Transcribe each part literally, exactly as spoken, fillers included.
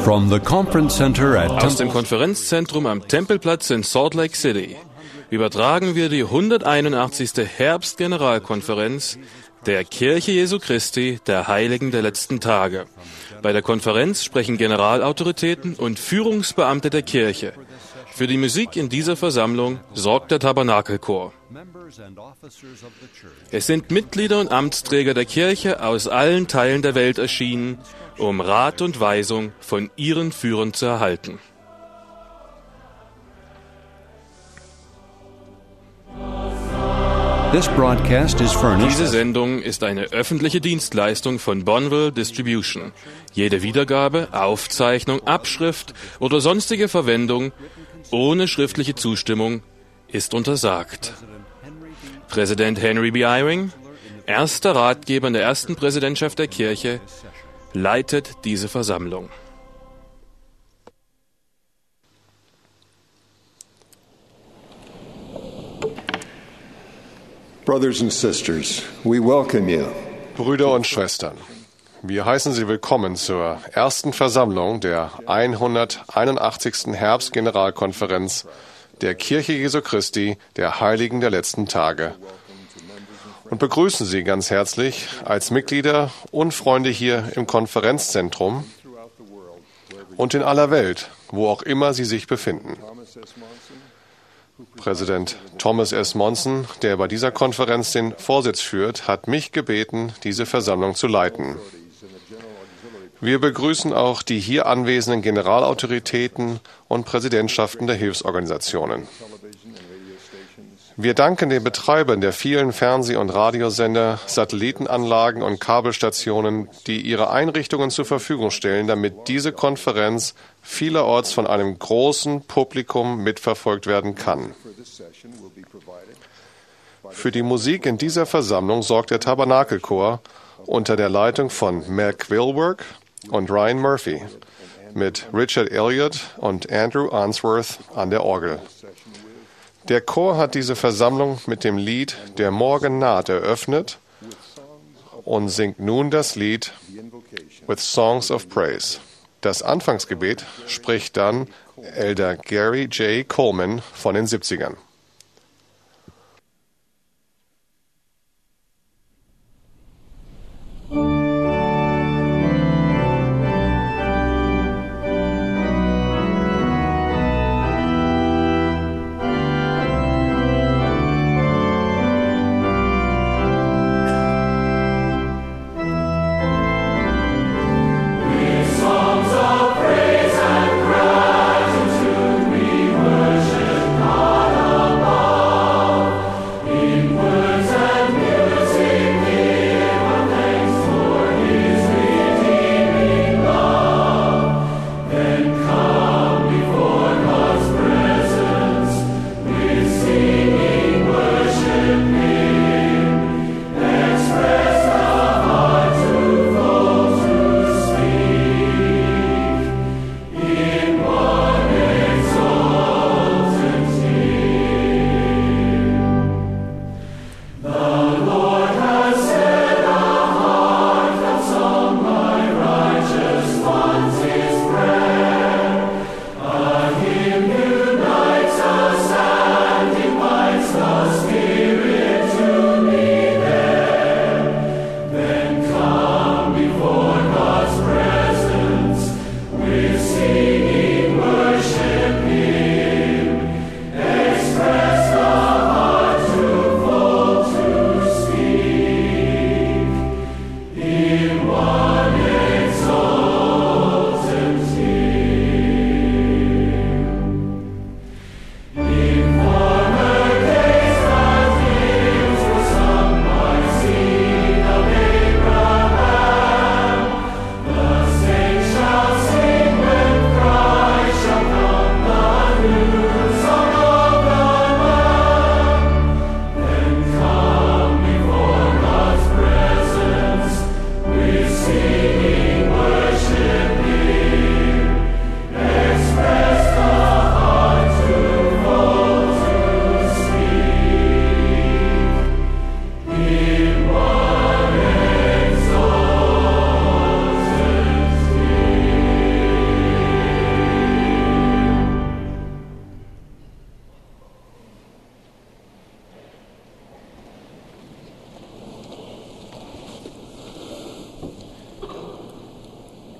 From the conference center at Aus dem Konferenzzentrum am Tempelplatz in Salt Lake City übertragen wir die hunderteinundachtzigste Herbstgeneralkonferenz der Kirche Jesu Christi, der Heiligen der letzten Tage. Bei der Konferenz sprechen Generalautoritäten und Führungsbeamte der Kirche. Für die Musik in dieser Versammlung sorgt der Tabernakelchor. Es sind Mitglieder und Amtsträger der Kirche aus allen Teilen der Welt erschienen, um Rat und Weisung von ihren Führern zu erhalten. This broadcast is furnished. Diese Sendung ist eine öffentliche Dienstleistung von Bonneville Distribution. Jede Wiedergabe, Aufzeichnung, Abschrift oder sonstige Verwendung ohne schriftliche Zustimmung ist untersagt. Präsident Henry B. Eyring, erster Ratgeber in der ersten Präsidentschaft der Kirche, leitet diese Versammlung. Brothers and sisters, we welcome you. Brüder und Schwestern, wir heißen Sie willkommen zur ersten Versammlung der hunderteinundachtzigsten Herbstgeneralkonferenz der Kirche Jesu Christi, der Heiligen der letzten Tage. Und begrüßen Sie ganz herzlich als Mitglieder und Freunde hier im Konferenzzentrum und in aller Welt, wo auch immer Sie sich befinden. Präsident Thomas S. Monson, der bei dieser Konferenz den Vorsitz führt, hat mich gebeten, diese Versammlung zu leiten. Wir begrüßen auch die hier anwesenden Generalautoritäten und Präsidentschaften der Hilfsorganisationen. Wir danken den Betreibern der vielen Fernseh- und Radiosender, Satellitenanlagen und Kabelstationen, die ihre Einrichtungen zur Verfügung stellen, damit diese Konferenz vielerorts von einem großen Publikum mitverfolgt werden kann. Für die Musik in dieser Versammlung sorgt der Tabernakelchor unter der Leitung von Mac Wilberg und Ryan Murphy mit Richard Elliott und Andrew Answorth an der Orgel. Der Chor hat diese Versammlung mit dem Lied Der Morgen naht eröffnet und singt nun das Lied With Songs of Praise. Das Anfangsgebet spricht dann Elder Gary J. Coleman von den siebzigern. Praise and gratitude we worship God.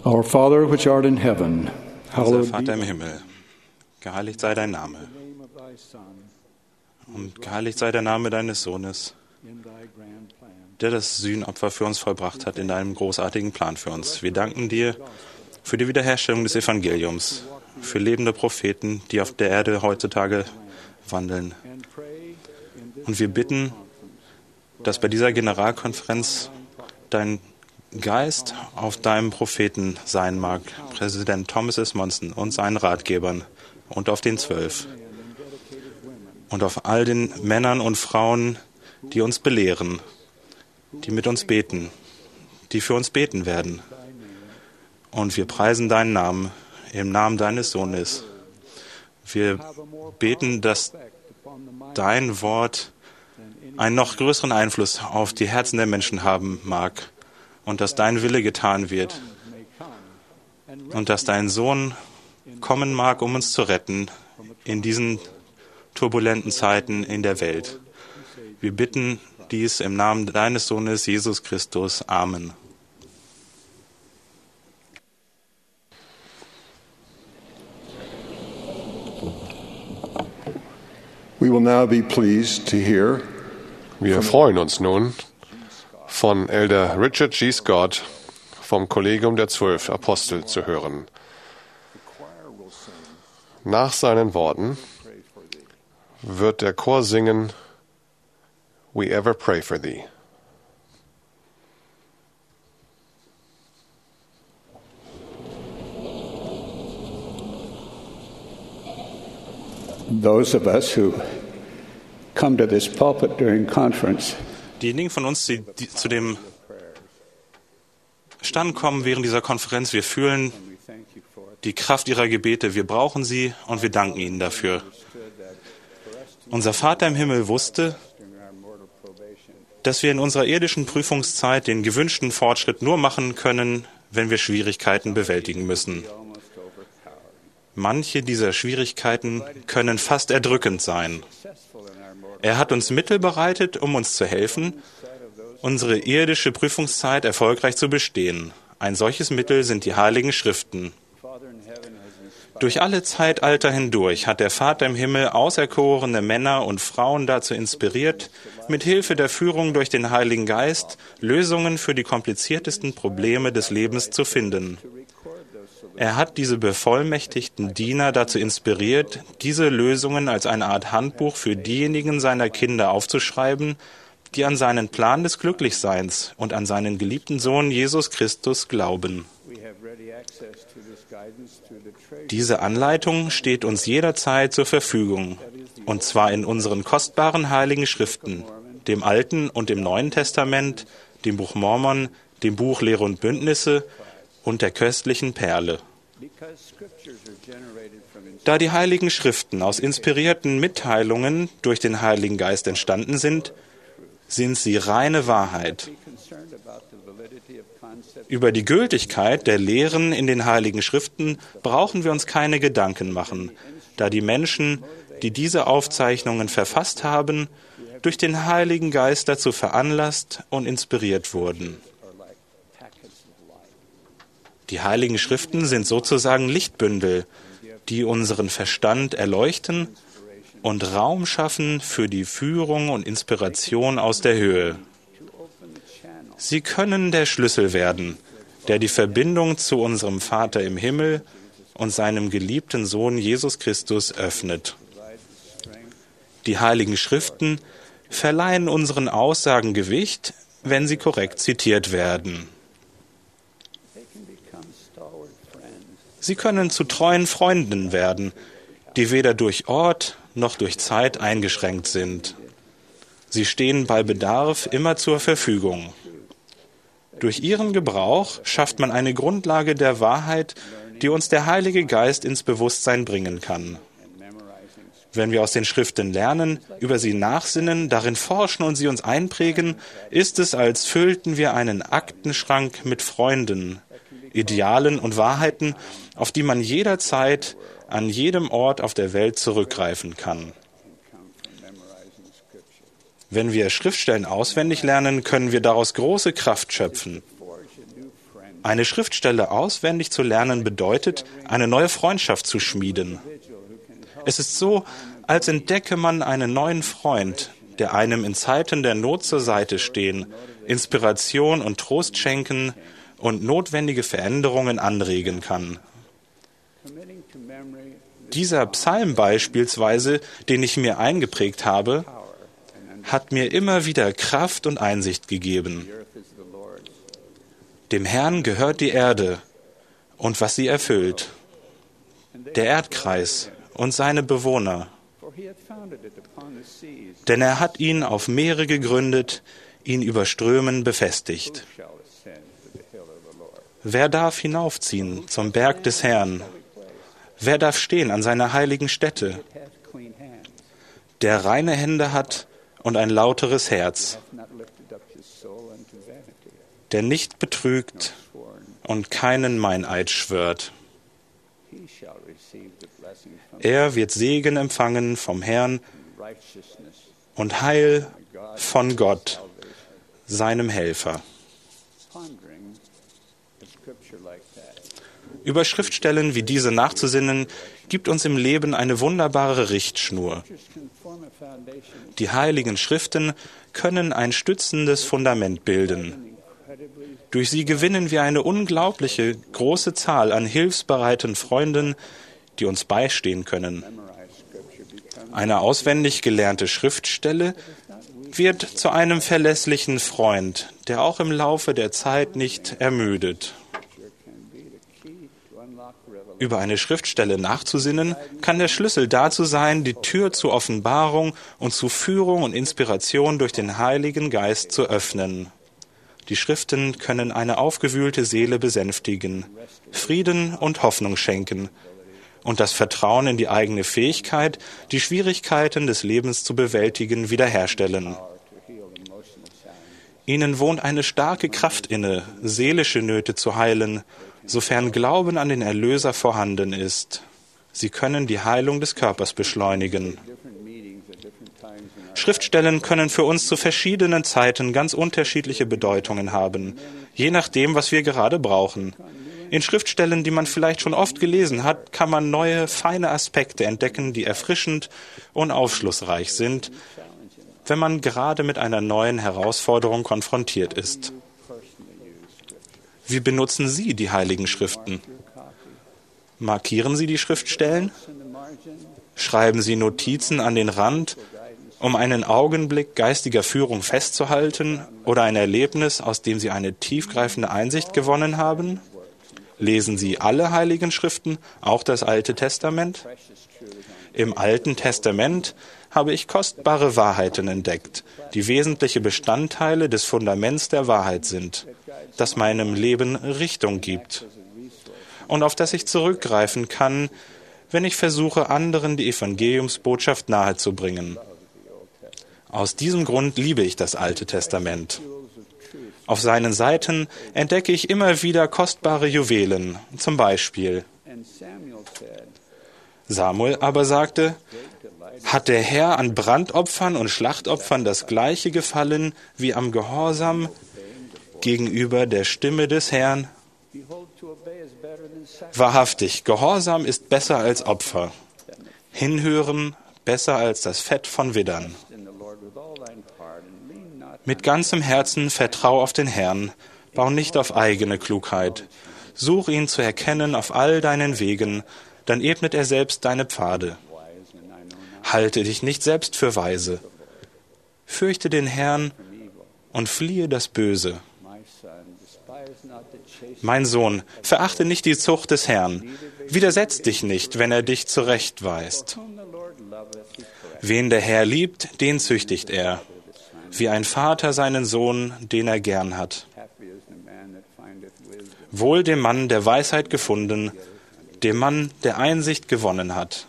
Our Father, which art in heaven, Unser hallowed Vater im be Himmel, geheiligt sei dein Name. the name of thy Son Und geheiligt sei der Name deines Sohnes, in thy grand plan. der das Sühnopfer für uns vollbracht hat in deinem großartigen Plan für uns. Wir danken dir für die Wiederherstellung des Evangeliums, für lebende Propheten, die auf der Erde heutzutage wandeln. And pray in this Und wir bitten, dass bei dieser Generalkonferenz dein Geist auf deinem Propheten sein mag, Präsident Thomas S. Monson und seinen Ratgebern und auf den Zwölf und auf all den Männern und Frauen, die uns belehren, die mit uns beten, die für uns beten werden. Und wir preisen deinen Namen im Namen deines Sohnes. Wir beten, dass dein Wort einen noch größeren Einfluss auf die Herzen der Menschen haben mag und dass dein Wille getan wird und dass dein Sohn kommen mag, um uns zu retten in diesen turbulenten Zeiten in der Welt. Wir bitten dies im Namen deines Sohnes Jesus Christus. Amen. We will now be pleased to hear Wir freuen uns nun, von Elder Richard G. Scott vom Kollegium der Zwölf Apostel zu hören. Nach seinen Worten wird der Chor singen We Ever Pray for Thee. those of us who come to this pulpit during conference Diejenigen von uns, die, die zu dem Stand kommen während dieser Konferenz, wir fühlen die Kraft ihrer Gebete. Wir brauchen sie und wir danken ihnen dafür. Unser Vater im Himmel wusste, dass wir in unserer irdischen Prüfungszeit den gewünschten Fortschritt nur machen können, wenn wir Schwierigkeiten bewältigen müssen. Manche dieser Schwierigkeiten können fast erdrückend sein. Er hat uns Mittel bereitet, um uns zu helfen, unsere irdische Prüfungszeit erfolgreich zu bestehen. Ein solches Mittel sind die Heiligen Schriften. Durch alle Zeitalter hindurch hat der Vater im Himmel auserkorene Männer und Frauen dazu inspiriert, mit Hilfe der Führung durch den Heiligen Geist Lösungen für die kompliziertesten Probleme des Lebens zu finden. Er hat diese bevollmächtigten Diener dazu inspiriert, diese Lösungen als eine Art Handbuch für diejenigen seiner Kinder aufzuschreiben, die an seinen Plan des Glücklichseins und an seinen geliebten Sohn Jesus Christus glauben. Diese Anleitung steht uns jederzeit zur Verfügung, und zwar in unseren kostbaren Heiligen Schriften, dem Alten und dem Neuen Testament, dem Buch Mormon, dem Buch Lehre und Bündnisse und der köstlichen Perle. Da die Heiligen Schriften aus inspirierten Mitteilungen durch den Heiligen Geist entstanden sind, sind sie reine Wahrheit. Über die Gültigkeit der Lehren in den Heiligen Schriften brauchen wir uns keine Gedanken machen, da die Menschen, die diese Aufzeichnungen verfasst haben, durch den Heiligen Geist dazu veranlasst und inspiriert wurden. Die Heiligen Schriften sind sozusagen Lichtbündel, die unseren Verstand erleuchten und Raum schaffen für die Führung und Inspiration aus der Höhe. Sie können der Schlüssel werden, der die Verbindung zu unserem Vater im Himmel und seinem geliebten Sohn Jesus Christus öffnet. Die Heiligen Schriften verleihen unseren Aussagen Gewicht, wenn sie korrekt zitiert werden. Sie können zu treuen Freunden werden, die weder durch Ort noch durch Zeit eingeschränkt sind. Sie stehen bei Bedarf immer zur Verfügung. Durch ihren Gebrauch schafft man eine Grundlage der Wahrheit, die uns der Heilige Geist ins Bewusstsein bringen kann. Wenn wir aus den Schriften lernen, über sie nachsinnen, darin forschen und sie uns einprägen, ist es, als füllten wir einen Aktenschrank mit Freunden, Idealen und Wahrheiten, auf die man jederzeit an jedem Ort auf der Welt zurückgreifen kann. Wenn wir Schriftstellen auswendig lernen, können wir daraus große Kraft schöpfen. Eine Schriftstelle auswendig zu lernen bedeutet, eine neue Freundschaft zu schmieden. Es ist so, als entdecke man einen neuen Freund, der einem in Zeiten der Not zur Seite stehen, Inspiration und Trost schenken und notwendige Veränderungen anregen kann. Dieser Psalm beispielsweise, den ich mir eingeprägt habe, hat mir immer wieder Kraft und Einsicht gegeben. Dem Herrn gehört die Erde und was sie erfüllt, der Erdkreis und seine Bewohner. Denn er hat ihn auf Meere gegründet, ihn über Strömen befestigt. Wer darf hinaufziehen zum Berg des Herrn? Wer darf stehen an seiner heiligen Stätte? Der reine Hände hat und ein lauteres Herz, der nicht betrügt und keinen Meineid schwört. Er wird Segen empfangen vom Herrn und Heil von Gott, seinem Helfer. Über Schriftstellen wie diese nachzusinnen, gibt uns im Leben eine wunderbare Richtschnur. Die Heiligen Schriften können ein stützendes Fundament bilden. Durch sie gewinnen wir eine unglaubliche große Zahl an hilfsbereiten Freunden, die uns beistehen können. Eine auswendig gelernte Schriftstelle wird zu einem verlässlichen Freund, der auch im Laufe der Zeit nicht ermüdet. Über eine Schriftstelle nachzusinnen, kann der Schlüssel dazu sein, die Tür zur Offenbarung und zu Führung und Inspiration durch den Heiligen Geist zu öffnen. Die Schriften können eine aufgewühlte Seele besänftigen, Frieden und Hoffnung schenken und das Vertrauen in die eigene Fähigkeit, die Schwierigkeiten des Lebens zu bewältigen, wiederherstellen. Ihnen wohnt eine starke Kraft inne, seelische Nöte zu heilen, sofern Glauben an den Erlöser vorhanden ist. Sie können die Heilung des Körpers beschleunigen. Schriftstellen können für uns zu verschiedenen Zeiten ganz unterschiedliche Bedeutungen haben, je nachdem, was wir gerade brauchen. In Schriftstellen, die man vielleicht schon oft gelesen hat, kann man neue, feine Aspekte entdecken, die erfrischend und aufschlussreich sind, wenn man gerade mit einer neuen Herausforderung konfrontiert ist. Wie benutzen Sie die Heiligen Schriften? Markieren Sie die Schriftstellen? Schreiben Sie Notizen an den Rand, um einen Augenblick geistiger Führung festzuhalten oder ein Erlebnis, aus dem Sie eine tiefgreifende Einsicht gewonnen haben? Lesen Sie alle Heiligen Schriften, auch das Alte Testament? Im Alten Testament habe ich kostbare Wahrheiten entdeckt, die wesentliche Bestandteile des Fundaments der Wahrheit sind, das meinem Leben Richtung gibt und auf das ich zurückgreifen kann, wenn ich versuche, anderen die Evangeliumsbotschaft nahezubringen. Aus diesem Grund liebe ich das Alte Testament. Auf seinen Seiten entdecke ich immer wieder kostbare Juwelen, zum Beispiel. Samuel aber sagte, hat der Herr an Brandopfern und Schlachtopfern das gleiche gefallen wie am Gehorsam gegenüber der Stimme des Herrn? Wahrhaftig, Gehorsam ist besser als Opfer, Hinhören besser als das Fett von Widdern. Mit ganzem Herzen vertrau auf den Herrn, bau nicht auf eigene Klugheit. Such ihn zu erkennen auf all deinen Wegen, dann ebnet er selbst deine Pfade. Halte dich nicht selbst für weise. Fürchte den Herrn und fliehe das Böse. Mein Sohn, verachte nicht die Zucht des Herrn. Widersetz dich nicht, wenn er dich zurechtweist. Wen der Herr liebt, den züchtigt er, wie ein Vater seinen Sohn, den er gern hat. Wohl dem Mann, der Weisheit gefunden, dem Mann, der Einsicht gewonnen hat.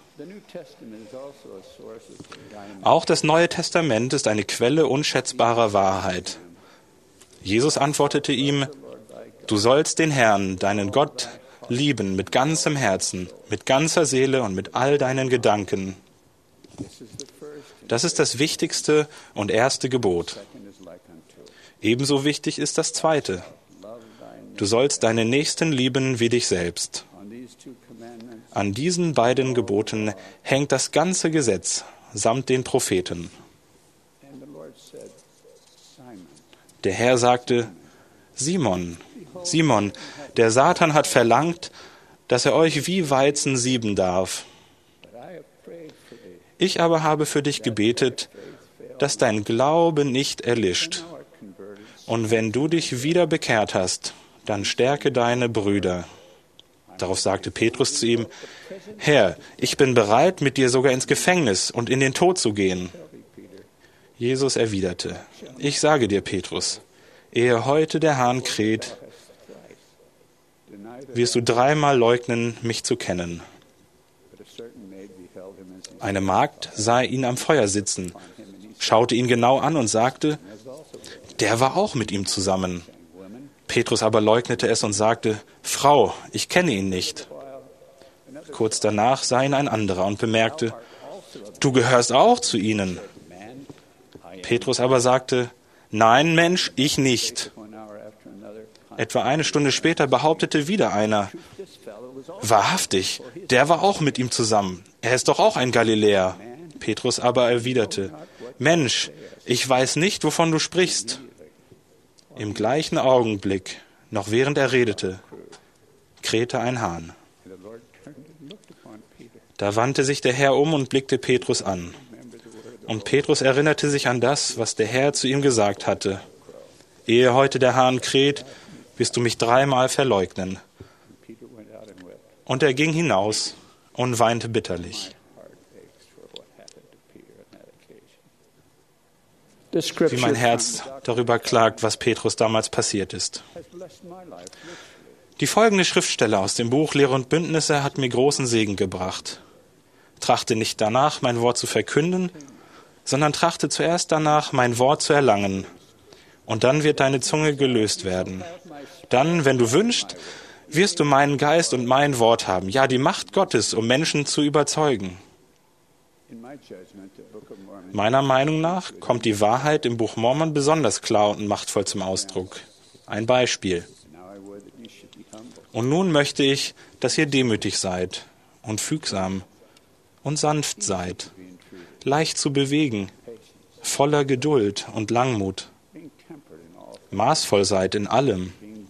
Auch das Neue Testament ist eine Quelle unschätzbarer Wahrheit. Jesus antwortete ihm, du sollst den Herrn, deinen Gott, lieben mit ganzem Herzen, mit ganzer Seele und mit all deinen Gedanken. Das ist das wichtigste und erste Gebot. Ebenso wichtig ist das zweite. Du sollst deine Nächsten lieben wie dich selbst. An diesen beiden Geboten hängt das ganze Gesetz samt den Propheten. Der Herr sagte, Simon, Simon, der Satan hat verlangt, dass er euch wie Weizen sieben darf. Ich aber habe für dich gebetet, dass dein Glaube nicht erlischt. Und wenn du dich wieder bekehrt hast, dann stärke deine Brüder. Darauf sagte Petrus zu ihm, Herr, ich bin bereit, mit dir sogar ins Gefängnis und in den Tod zu gehen. Jesus erwiderte, ich sage dir, Petrus, ehe heute der Hahn kräht, wirst du dreimal leugnen, mich zu kennen. Eine Magd sah ihn am Feuer sitzen, schaute ihn genau an und sagte, der war auch mit ihm zusammen. Petrus aber leugnete es und sagte, Frau, ich kenne ihn nicht. Kurz danach sah ihn ein anderer und bemerkte, du gehörst auch zu ihnen. Petrus aber sagte, nein, Mensch, ich nicht. Etwa eine Stunde später behauptete wieder einer, wahrhaftig, der war auch mit ihm zusammen. Er ist doch auch ein Galiläer. Petrus aber erwiderte, Mensch, ich weiß nicht, wovon du sprichst. Im gleichen Augenblick, noch während er redete, krähte ein Hahn. Da wandte sich der Herr um und blickte Petrus an. Und Petrus erinnerte sich an das, was der Herr zu ihm gesagt hatte. Ehe heute der Hahn kräht, wirst du mich dreimal verleugnen. Und er ging hinaus und weinte bitterlich. Wie mein Herz darüber klagt, was Petrus damals passiert ist. Die folgende Schriftstelle aus dem Buch Lehre und Bündnisse hat mir großen Segen gebracht. Trachte nicht danach, mein Wort zu verkünden, sondern trachte zuerst danach, mein Wort zu erlangen. Und dann wird deine Zunge gelöst werden. Dann, wenn du wünschst, wirst du meinen Geist und mein Wort haben, ja, die Macht Gottes, um Menschen zu überzeugen. Meiner Meinung nach kommt die Wahrheit im Buch Mormon besonders klar und machtvoll zum Ausdruck. Ein Beispiel. Und nun möchte ich, dass ihr demütig seid und fügsam und sanft seid, leicht zu bewegen, voller Geduld und Langmut, maßvoll seid in allem,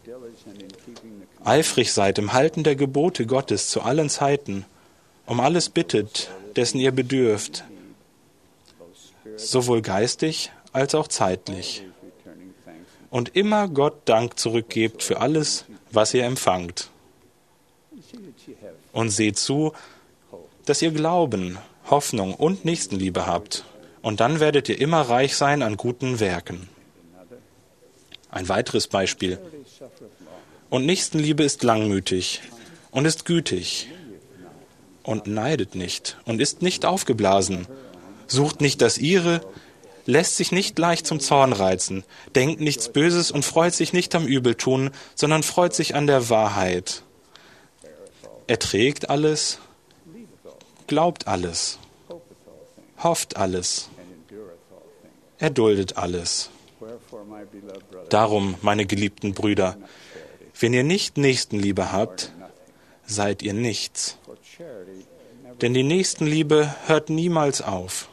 eifrig seid im Halten der Gebote Gottes zu allen Zeiten, um alles bittet, dessen ihr bedürft, sowohl geistig als auch zeitlich. Und immer Gott Dank zurückgebt für alles, was ihr empfangt. Und seht zu, dass ihr Glauben, Hoffnung und Nächstenliebe habt. Und dann werdet ihr immer reich sein an guten Werken. Ein weiteres Beispiel. Und Nächstenliebe ist langmütig und ist gütig und neidet nicht und ist nicht aufgeblasen, sucht nicht das Ihre, lässt sich nicht leicht zum Zorn reizen, denkt nichts Böses und freut sich nicht am Übeltun, sondern freut sich an der Wahrheit. Erträgt alles, glaubt alles, hofft alles, erduldet alles. Darum, meine geliebten Brüder, wenn ihr nicht Nächstenliebe habt, seid ihr nichts. Denn die Nächstenliebe hört niemals auf.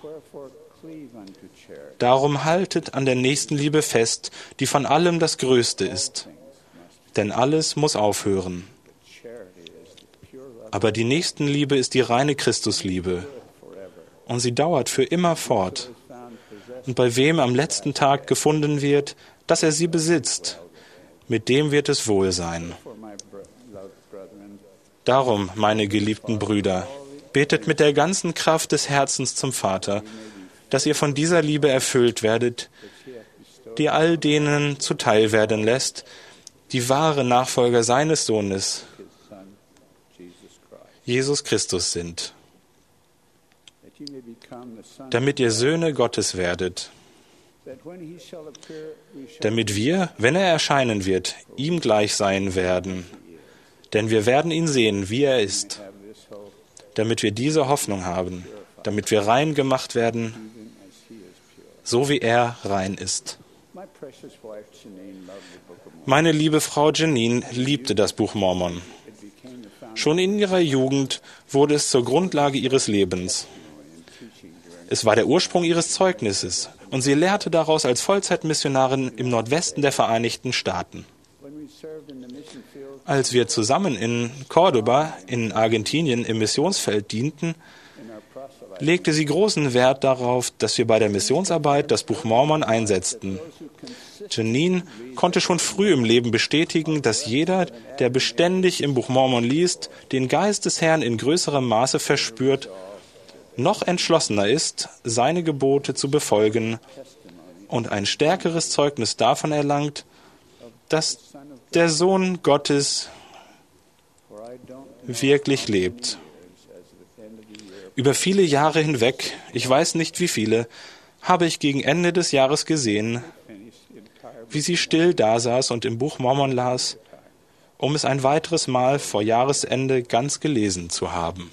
Darum haltet an der Nächstenliebe fest, die von allem das Größte ist. Denn alles muss aufhören. Aber die Nächstenliebe ist die reine Christusliebe. Und sie dauert für immer fort. Und bei wem am letzten Tag gefunden wird, dass er sie besitzt, mit dem wird es wohl sein. Darum, meine geliebten Brüder, betet mit der ganzen Kraft des Herzens zum Vater, dass ihr von dieser Liebe erfüllt werdet, die all denen zuteil werden lässt, die wahre Nachfolger seines Sohnes, Jesus Christus, sind, damit ihr Söhne Gottes werdet, damit wir, wenn er erscheinen wird, ihm gleich sein werden, denn wir werden ihn sehen, wie er ist, damit wir diese Hoffnung haben, damit wir rein gemacht werden, so wie er rein ist. Meine liebe Frau Janine liebte das Buch Mormon. Schon in ihrer Jugend wurde es zur Grundlage ihres Lebens. Es war der Ursprung ihres Zeugnisses und sie lehrte daraus als Vollzeitmissionarin im Nordwesten der Vereinigten Staaten. Als wir zusammen in Córdoba in Argentinien im Missionsfeld dienten, legte sie großen Wert darauf, dass wir bei der Missionsarbeit das Buch Mormon einsetzten. Janine konnte schon früh im Leben bestätigen, dass jeder, der beständig im Buch Mormon liest, den Geist des Herrn in größerem Maße verspürt, noch entschlossener ist, seine Gebote zu befolgen und ein stärkeres Zeugnis davon erlangt, dass der Sohn Gottes wirklich lebt. Über viele Jahre hinweg, ich weiß nicht wie viele, habe ich gegen Ende des Jahres gesehen, wie sie still dasaß und im Buch Mormon las, um es ein weiteres Mal vor Jahresende ganz gelesen zu haben.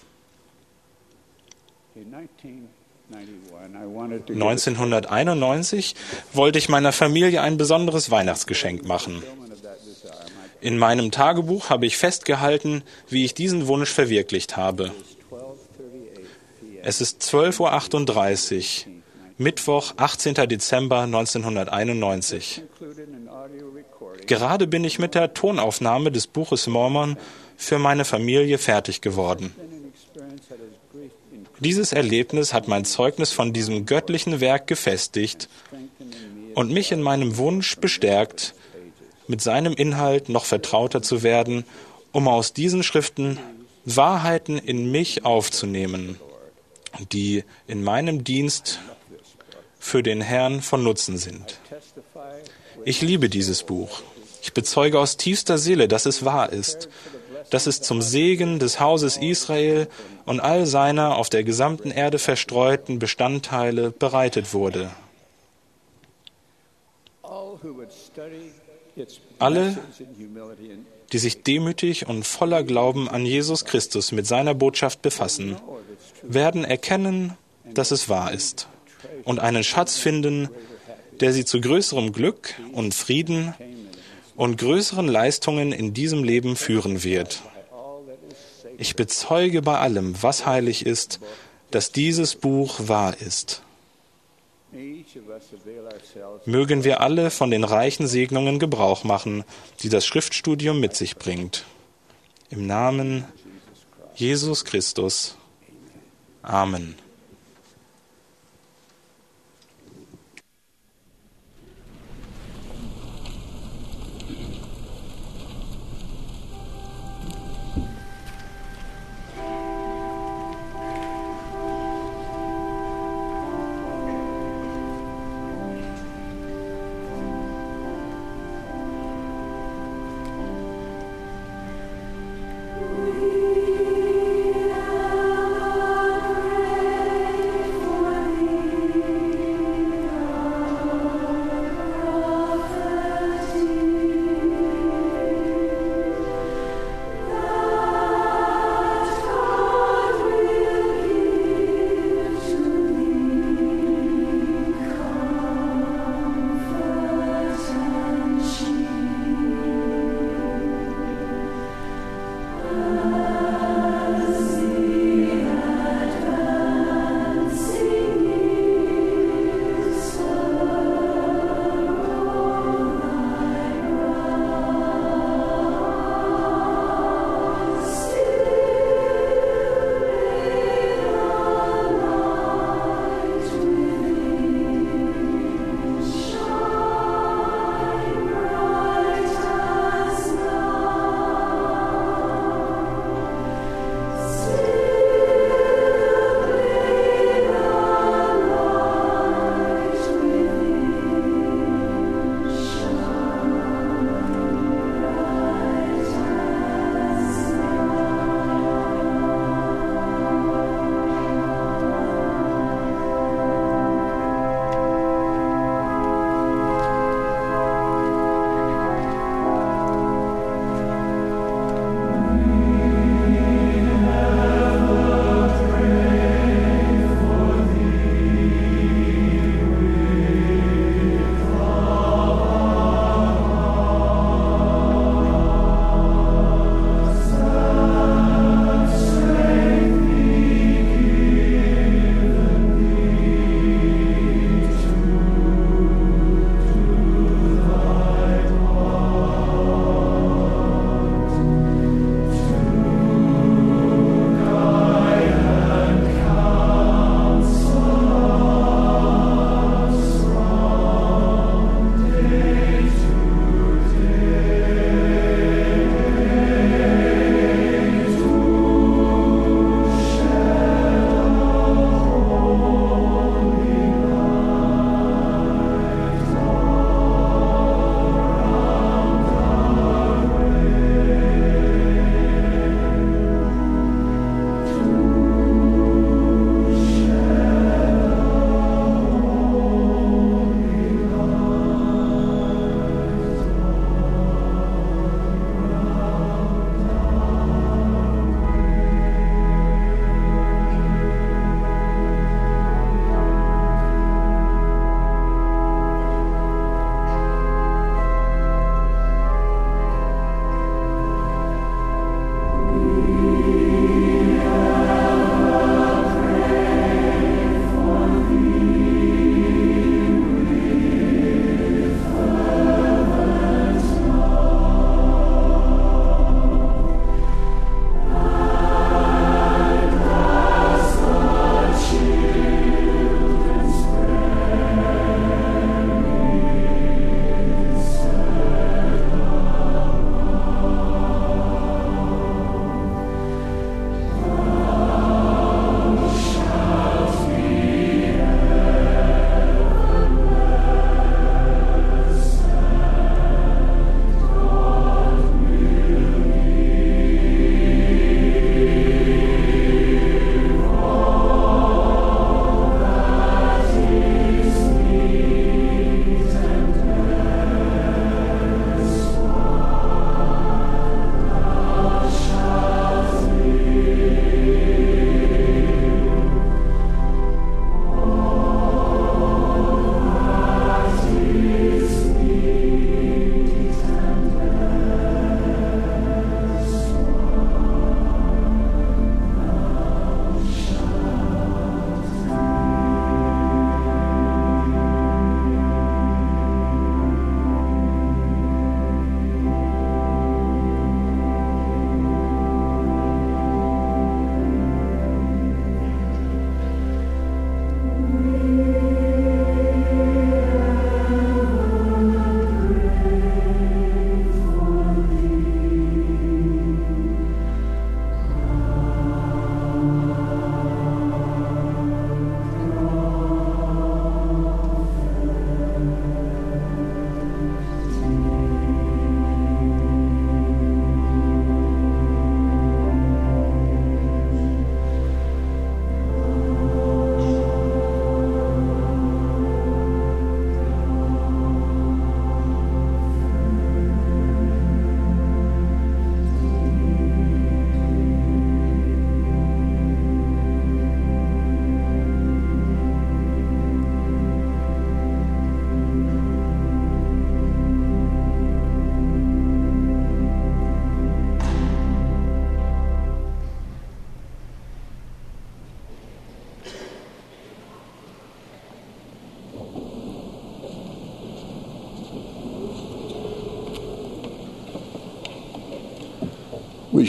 neunzehnhunderteinundneunzig wollte ich meiner Familie ein besonderes Weihnachtsgeschenk machen. In meinem Tagebuch habe ich festgehalten, wie ich diesen Wunsch verwirklicht habe. Es ist zwölf Uhr achtunddreißig, Mittwoch, achtzehnter Dezember neunzehnhunderteinundneunzig. Gerade bin ich mit der Tonaufnahme des Buches Mormon für meine Familie fertig geworden. Dieses Erlebnis hat mein Zeugnis von diesem göttlichen Werk gefestigt und mich in meinem Wunsch bestärkt, mit seinem Inhalt noch vertrauter zu werden, um aus diesen Schriften Wahrheiten in mich aufzunehmen, die in meinem Dienst für den Herrn von Nutzen sind. Ich liebe dieses Buch. Ich bezeuge aus tiefster Seele, dass es wahr ist, dass es zum Segen des Hauses Israel und all seiner auf der gesamten Erde verstreuten Bestandteile bereitet wurde. Alle, die sich demütig und voller Glauben an Jesus Christus mit seiner Botschaft befassen, werden erkennen, dass es wahr ist und einen Schatz finden, der sie zu größerem Glück und Frieden und größeren Leistungen in diesem Leben führen wird. Ich bezeuge bei allem, was heilig ist, dass dieses Buch wahr ist. Mögen wir alle von den reichen Segnungen Gebrauch machen, die das Schriftstudium mit sich bringt. Im Namen Jesus Christus. Amen. We are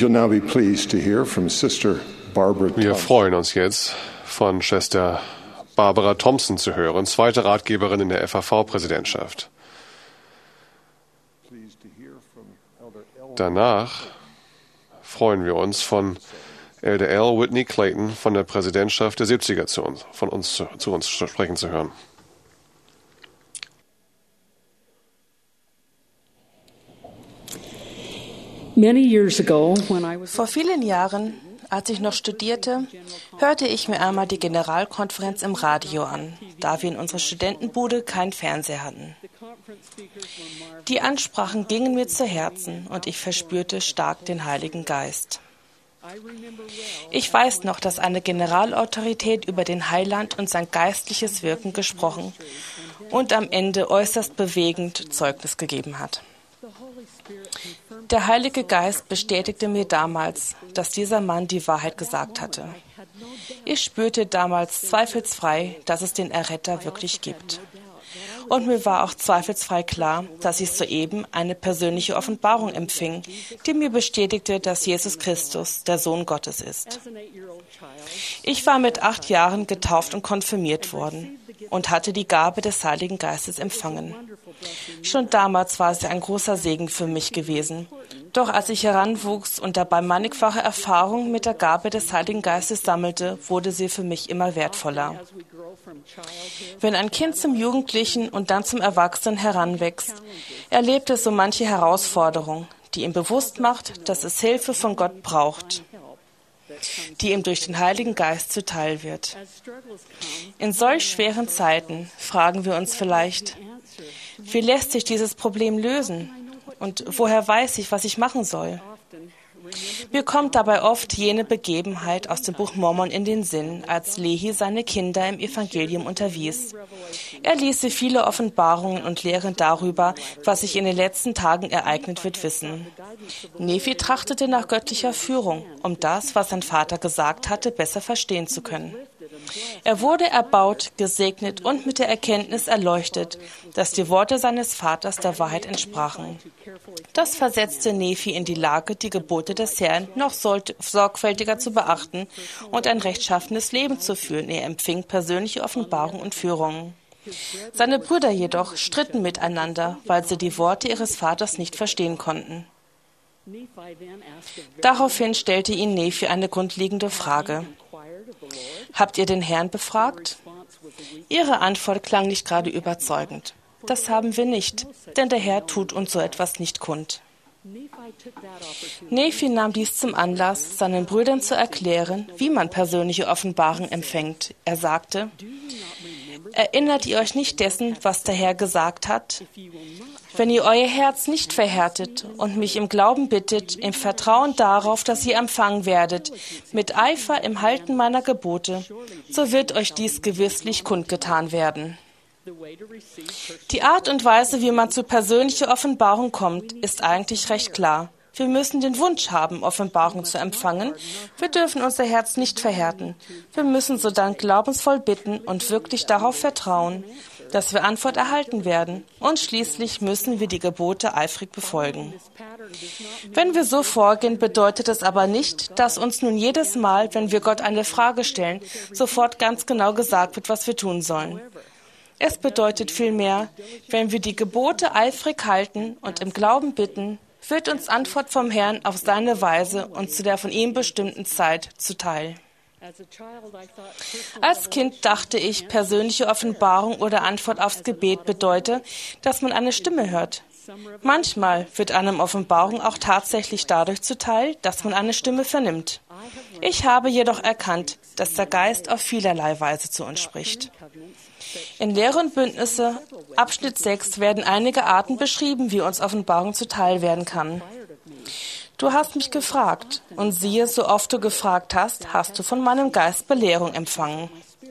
You'll now be pleased to hear from Sister Barbara Wir Thompson. freuen uns jetzt, von Schwester Barbara Thompson zu hören, zweite Ratgeberin in der F A V-Präsidentschaft. Danach freuen wir uns, von Elder L. Whitney Clayton von der Präsidentschaft der siebziger zu uns, von uns zu, zu uns sprechen zu hören. Vor vielen Jahren, als ich noch studierte, hörte ich mir einmal die Generalkonferenz im Radio an, da wir in unserer Studentenbude keinen Fernseher hatten. Die Ansprachen gingen mir zu Herzen und ich verspürte stark den Heiligen Geist. Ich weiß noch, dass eine Generalautorität über den Heiland und sein geistliches Wirken gesprochen und am Ende äußerst bewegend Zeugnis gegeben hat. Der Heilige Geist bestätigte mir damals, dass dieser Mann die Wahrheit gesagt hatte. Ich spürte damals zweifelsfrei, dass es den Erretter wirklich gibt. Und mir war auch zweifelsfrei klar, dass ich soeben eine persönliche Offenbarung empfing, die mir bestätigte, dass Jesus Christus der Sohn Gottes ist. Ich war mit acht Jahren getauft und konfirmiert worden und hatte die Gabe des Heiligen Geistes empfangen. Schon damals war sie ein großer Segen für mich gewesen. Doch als ich heranwuchs und dabei mannigfache Erfahrungen mit der Gabe des Heiligen Geistes sammelte, wurde sie für mich immer wertvoller. Wenn ein Kind zum Jugendlichen und dann zum Erwachsenen heranwächst, erlebt es so manche Herausforderung, die ihm bewusst macht, dass es Hilfe von Gott braucht, die ihm durch den Heiligen Geist zuteil wird. In solch schweren Zeiten fragen wir uns vielleicht, wie lässt sich dieses Problem lösen? Und woher weiß ich, was ich machen soll? Mir kommt dabei oft jene Begebenheit aus dem Buch Mormon in den Sinn, als Lehi seine Kinder im Evangelium unterwies. Er ließ sie viele Offenbarungen und Lehren darüber, was sich in den letzten Tagen ereignet wird, wissen. Nephi trachtete nach göttlicher Führung, um das, was sein Vater gesagt hatte, besser verstehen zu können. Er wurde erbaut, gesegnet und mit der Erkenntnis erleuchtet, dass die Worte seines Vaters der Wahrheit entsprachen. Das versetzte Nephi in die Lage, die Gebote des Herrn noch sorgfältiger zu beachten und ein rechtschaffenes Leben zu führen. Er empfing persönliche Offenbarung und Führungen. Seine Brüder jedoch stritten miteinander, weil sie die Worte ihres Vaters nicht verstehen konnten. Daraufhin stellte ihn Nephi eine grundlegende Frage. Habt ihr den Herrn befragt? Ihre Antwort klang nicht gerade überzeugend. Das haben wir nicht, denn der Herr tut uns so etwas nicht kund. Nephi nahm dies zum Anlass, seinen Brüdern zu erklären, wie man persönliche Offenbarung empfängt. Er sagte, erinnert ihr euch nicht dessen, was der Herr gesagt hat? Wenn ihr euer Herz nicht verhärtet und mich im Glauben bittet, im Vertrauen darauf, dass ihr empfangen werdet, mit Eifer im Halten meiner Gebote, so wird euch dies gewisslich kundgetan werden. Die Art und Weise, wie man zu persönlicher Offenbarung kommt, ist eigentlich recht klar. Wir müssen den Wunsch haben, Offenbarung zu empfangen. Wir dürfen unser Herz nicht verhärten. Wir müssen sodann glaubensvoll bitten und wirklich darauf vertrauen, dass wir Antwort erhalten werden. Und schließlich müssen wir die Gebote eifrig befolgen. Wenn wir so vorgehen, bedeutet es aber nicht, dass uns nun jedes Mal, wenn wir Gott eine Frage stellen, sofort ganz genau gesagt wird, was wir tun sollen. Es bedeutet vielmehr, wenn wir die Gebote eifrig halten und im Glauben bitten, wird uns Antwort vom Herrn auf seine Weise und zu der von ihm bestimmten Zeit zuteil. Als Kind dachte ich, persönliche Offenbarung oder Antwort aufs Gebet bedeute, dass man eine Stimme hört. Manchmal wird einem Offenbarung auch tatsächlich dadurch zuteil, dass man eine Stimme vernimmt. Ich habe jedoch erkannt, dass der Geist auf vielerlei Weise zu uns spricht. In Lehre und Bündnisse, Abschnitt sechs, werden einige Arten beschrieben, wie uns Offenbarung zuteil werden kann. Du hast mich gefragt, und siehe, so oft du gefragt hast, hast du von meinem Geist Belehrung empfangen.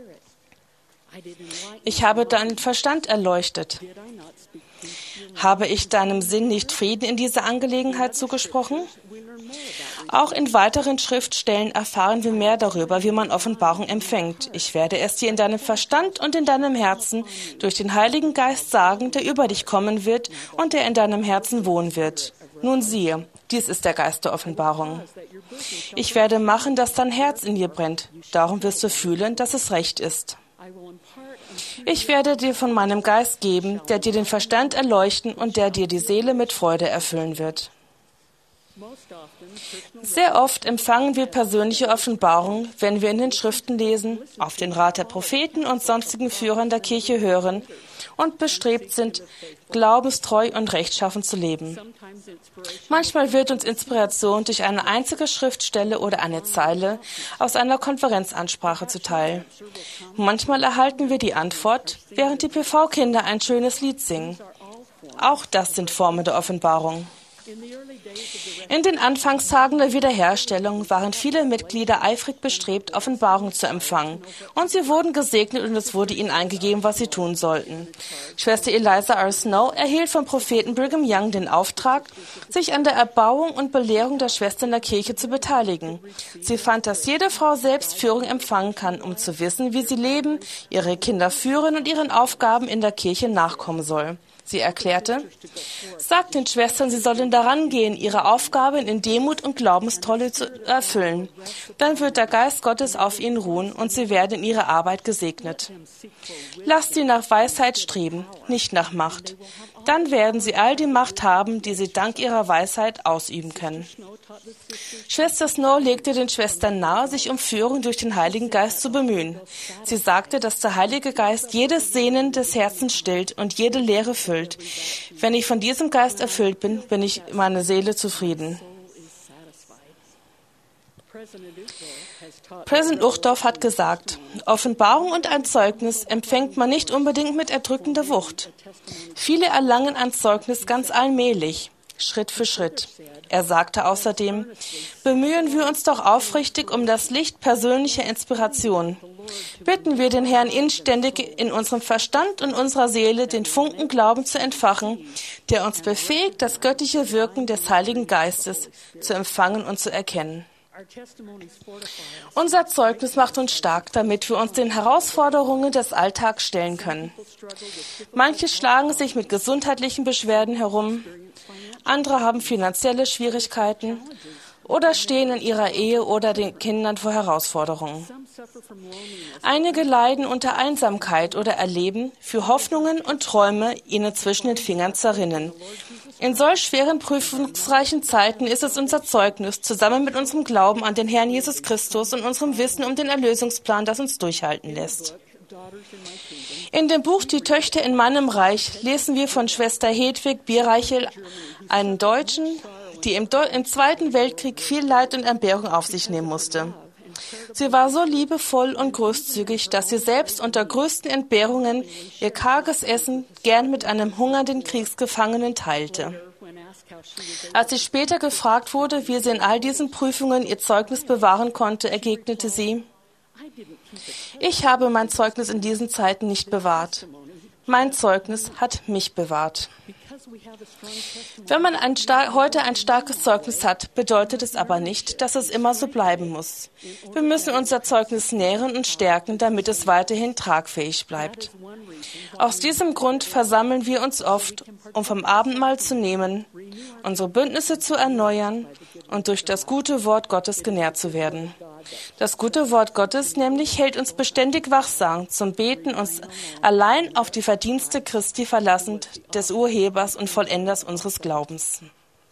Ich habe deinen Verstand erleuchtet. Habe ich deinem Sinn nicht Frieden in dieser Angelegenheit zugesprochen? Auch in weiteren Schriftstellen erfahren wir mehr darüber, wie man Offenbarung empfängt. Ich werde es dir in deinem Verstand und in deinem Herzen durch den Heiligen Geist sagen, der über dich kommen wird und der in deinem Herzen wohnen wird. Nun siehe, Dies ist der Geist der Offenbarung. Ich werde machen, dass dein Herz in dir brennt. Darum wirst du fühlen, dass es recht ist. Ich werde dir von meinem Geist geben, der dir den Verstand erleuchten und der dir die Seele mit Freude erfüllen wird. Sehr oft empfangen wir persönliche Offenbarung, wenn wir in den Schriften lesen, auf den Rat der Propheten und sonstigen Führern der Kirche hören und bestrebt sind, glaubenstreu und rechtschaffen zu leben. Manchmal wird uns Inspiration durch eine einzige Schriftstelle oder eine Zeile aus einer Konferenzansprache zuteil. Manchmal erhalten wir die Antwort, während die P V-Kinder ein schönes Lied singen. Auch das sind Formen der Offenbarung. In den Anfangstagen der Wiederherstellung waren viele Mitglieder eifrig bestrebt, Offenbarung zu empfangen. Und sie wurden gesegnet und es wurde ihnen eingegeben, was sie tun sollten. Schwester Eliza R. Snow erhielt vom Propheten Brigham Young den Auftrag, sich an der Erbauung und Belehrung der Schwestern der Kirche zu beteiligen. Sie fand, dass jede Frau selbst Führung empfangen kann, um zu wissen, wie sie leben, ihre Kinder führen und ihren Aufgaben in der Kirche nachkommen soll. Sie erklärte, sagt den Schwestern, sie sollen daran gehen, ihre Aufgaben in Demut und Glaubenstreue zu erfüllen. Dann wird der Geist Gottes auf ihnen ruhen und sie werden in ihrer Arbeit gesegnet. Lasst sie nach Weisheit streben, nicht nach Macht. Dann werden sie all die Macht haben, die sie dank ihrer Weisheit ausüben können. Schwester Snow legte den Schwestern nahe, sich um Führung durch den Heiligen Geist zu bemühen. Sie sagte, dass der Heilige Geist jedes Sehnen des Herzens stillt und jede Leere füllt. Wenn ich von diesem Geist erfüllt bin, bin ich meine Seele zufrieden. Präsident Uchtdorf hat gesagt, Offenbarung und ein Zeugnis empfängt man nicht unbedingt mit erdrückender Wucht. Viele erlangen ein Zeugnis ganz allmählich, Schritt für Schritt. Er sagte außerdem, bemühen wir uns doch aufrichtig um das Licht persönlicher Inspiration. Bitten wir den Herrn inständig in unserem Verstand und unserer Seele den Funken Glauben zu entfachen, der uns befähigt, das göttliche Wirken des Heiligen Geistes zu empfangen und zu erkennen. Unser Zeugnis macht uns stark, damit wir uns den Herausforderungen des Alltags stellen können. Manche schlagen sich mit gesundheitlichen Beschwerden herum, andere haben finanzielle Schwierigkeiten oder stehen in ihrer Ehe oder den Kindern vor Herausforderungen. Einige leiden unter Einsamkeit oder erleben, für Hoffnungen und Träume ihnen zwischen den Fingern zerrinnen. In solch schweren, prüfungsreichen Zeiten ist es unser Zeugnis, zusammen mit unserem Glauben an den Herrn Jesus Christus und unserem Wissen um den Erlösungsplan, das uns durchhalten lässt. In dem Buch Die Töchter in meinem Reich lesen wir von Schwester Hedwig Bierreichel, einen Deutschen, die im, Deu- im Zweiten Weltkrieg viel Leid und Entbehrung auf sich nehmen musste. Sie war so liebevoll und großzügig, dass sie selbst unter größten Entbehrungen ihr karges Essen gern mit einem hungernden Kriegsgefangenen teilte. Als sie später gefragt wurde, wie sie in all diesen Prüfungen ihr Zeugnis bewahren konnte, entgegnete sie, ich habe mein Zeugnis in diesen Zeiten nicht bewahrt. Mein Zeugnis hat mich bewahrt. Wenn man ein star- heute ein starkes Zeugnis hat, bedeutet es aber nicht, dass es immer so bleiben muss. Wir müssen unser Zeugnis nähren und stärken, damit es weiterhin tragfähig bleibt. Aus diesem Grund versammeln wir uns oft, um vom Abendmahl zu nehmen, unsere Bündnisse zu erneuern und durch das gute Wort Gottes genährt zu werden. Das gute Wort Gottes nämlich hält uns beständig wachsam zum Beten, uns allein auf die Verdienste Christi verlassend, des Urhebers und Vollenders unseres Glaubens.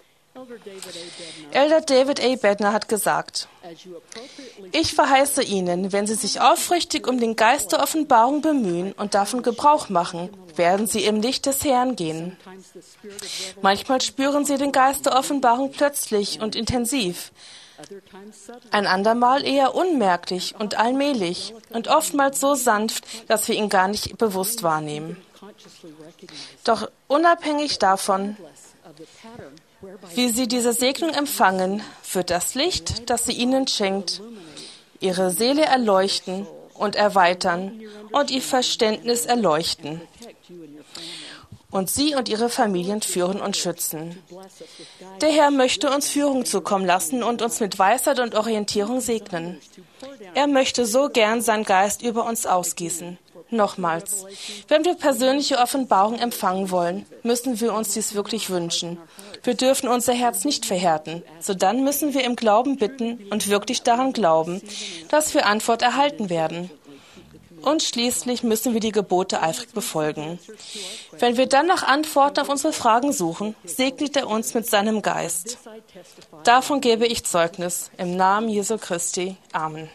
Elder David A. Bednar hat gesagt, ich verheiße Ihnen, wenn Sie sich aufrichtig um den Geist der Offenbarung bemühen und davon Gebrauch machen, werden Sie im Licht des Herrn gehen. Manchmal spüren Sie den Geist der Offenbarung plötzlich und intensiv, ein andermal eher unmerklich und allmählich und oftmals so sanft, dass wir ihn gar nicht bewusst wahrnehmen. Doch unabhängig davon, wie Sie diese Segnung empfangen, wird das Licht, das sie Ihnen schenkt, Ihre Seele erleuchten und erweitern und Ihr Verständnis erleuchten und Sie und Ihre Familien führen und schützen. Der Herr möchte uns Führung zukommen lassen und uns mit Weisheit und Orientierung segnen. Er möchte so gern seinen Geist über uns ausgießen. Nochmals, wenn wir persönliche Offenbarung empfangen wollen, müssen wir uns dies wirklich wünschen. Wir dürfen unser Herz nicht verhärten. Sodann müssen wir im Glauben bitten und wirklich daran glauben, dass wir Antwort erhalten werden. Und schließlich müssen wir die Gebote eifrig befolgen. Wenn wir dann nach Antworten auf unsere Fragen suchen, segnet er uns mit seinem Geist. Davon gebe ich Zeugnis im Namen Jesu Christi. Amen.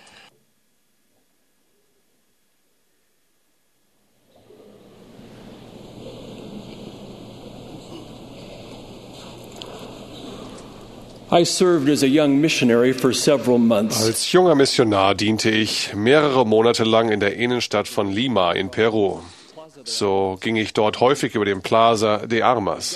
I served as a young missionary for several months. Als junger Missionar diente ich mehrere Monate lang in der Innenstadt von Lima in Peru. So ging ich dort häufig über den Plaza de Armas.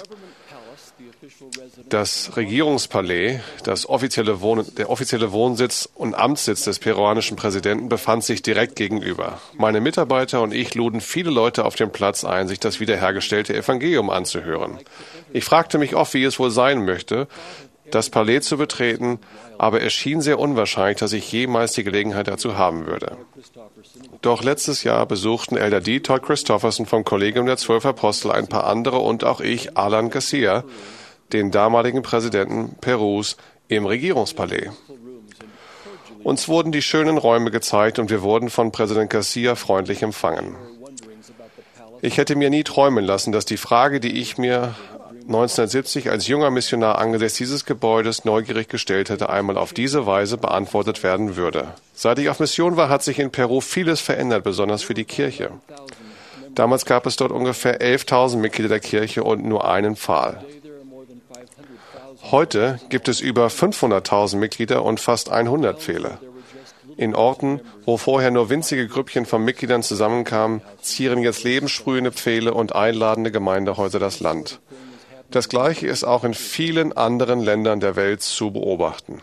Das Regierungspalais, das offizielle Wohn- der offizielle Wohnsitz und Amtssitz des peruanischen Präsidenten, befand sich direkt gegenüber. Meine Mitarbeiter und ich luden viele Leute auf den Platz ein, sich das wiederhergestellte Evangelium anzuhören. Ich fragte mich oft, wie es wohl sein möchte, das Palais zu betreten, aber es schien sehr unwahrscheinlich, dass ich jemals die Gelegenheit dazu haben würde. Doch letztes Jahr besuchten Elder D. Todd Christofferson vom Kollegium der Zwölf Apostel, ein paar andere und auch ich, Alan Garcia, den damaligen Präsidenten Perus, im Regierungspalais. Uns wurden die schönen Räume gezeigt und wir wurden von Präsident Garcia freundlich empfangen. Ich hätte mir nie träumen lassen, dass die Frage, die ich mir neunzehnhundertsiebzig als junger Missionar angesichts dieses Gebäudes neugierig gestellt hätte, einmal auf diese Weise beantwortet werden würde. Seit ich auf Mission war, hat sich in Peru vieles verändert, besonders für die Kirche. Damals gab es dort ungefähr elftausend Mitglieder der Kirche und nur einen Pfahl. Heute gibt es über fünfhunderttausend Mitglieder und fast hundert Pfähle. In Orten, wo vorher nur winzige Grüppchen von Mitgliedern zusammenkamen, zieren jetzt lebenssprühende Pfähle und einladende Gemeindehäuser das Land. Das Gleiche ist auch in vielen anderen Ländern der Welt zu beobachten.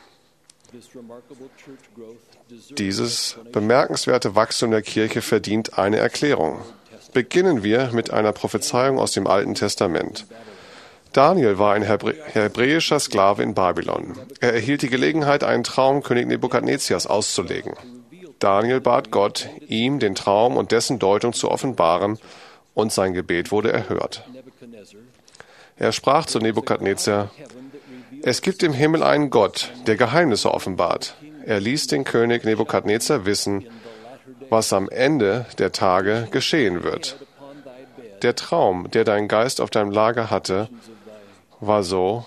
Dieses bemerkenswerte Wachstum der Kirche verdient eine Erklärung. Beginnen wir mit einer Prophezeiung aus dem Alten Testament. Daniel war ein Hebrä- hebräischer Sklave in Babylon. Er erhielt die Gelegenheit, einen Traum König Nebukadnezias auszulegen. Daniel bat Gott, ihm den Traum und dessen Deutung zu offenbaren, und sein Gebet wurde erhört. Er sprach zu Nebukadnezar: Es gibt im Himmel einen Gott, der Geheimnisse offenbart. Er ließ den König Nebukadnezar wissen, was am Ende der Tage geschehen wird. Der Traum, der dein Geist auf deinem Lager hatte, war so: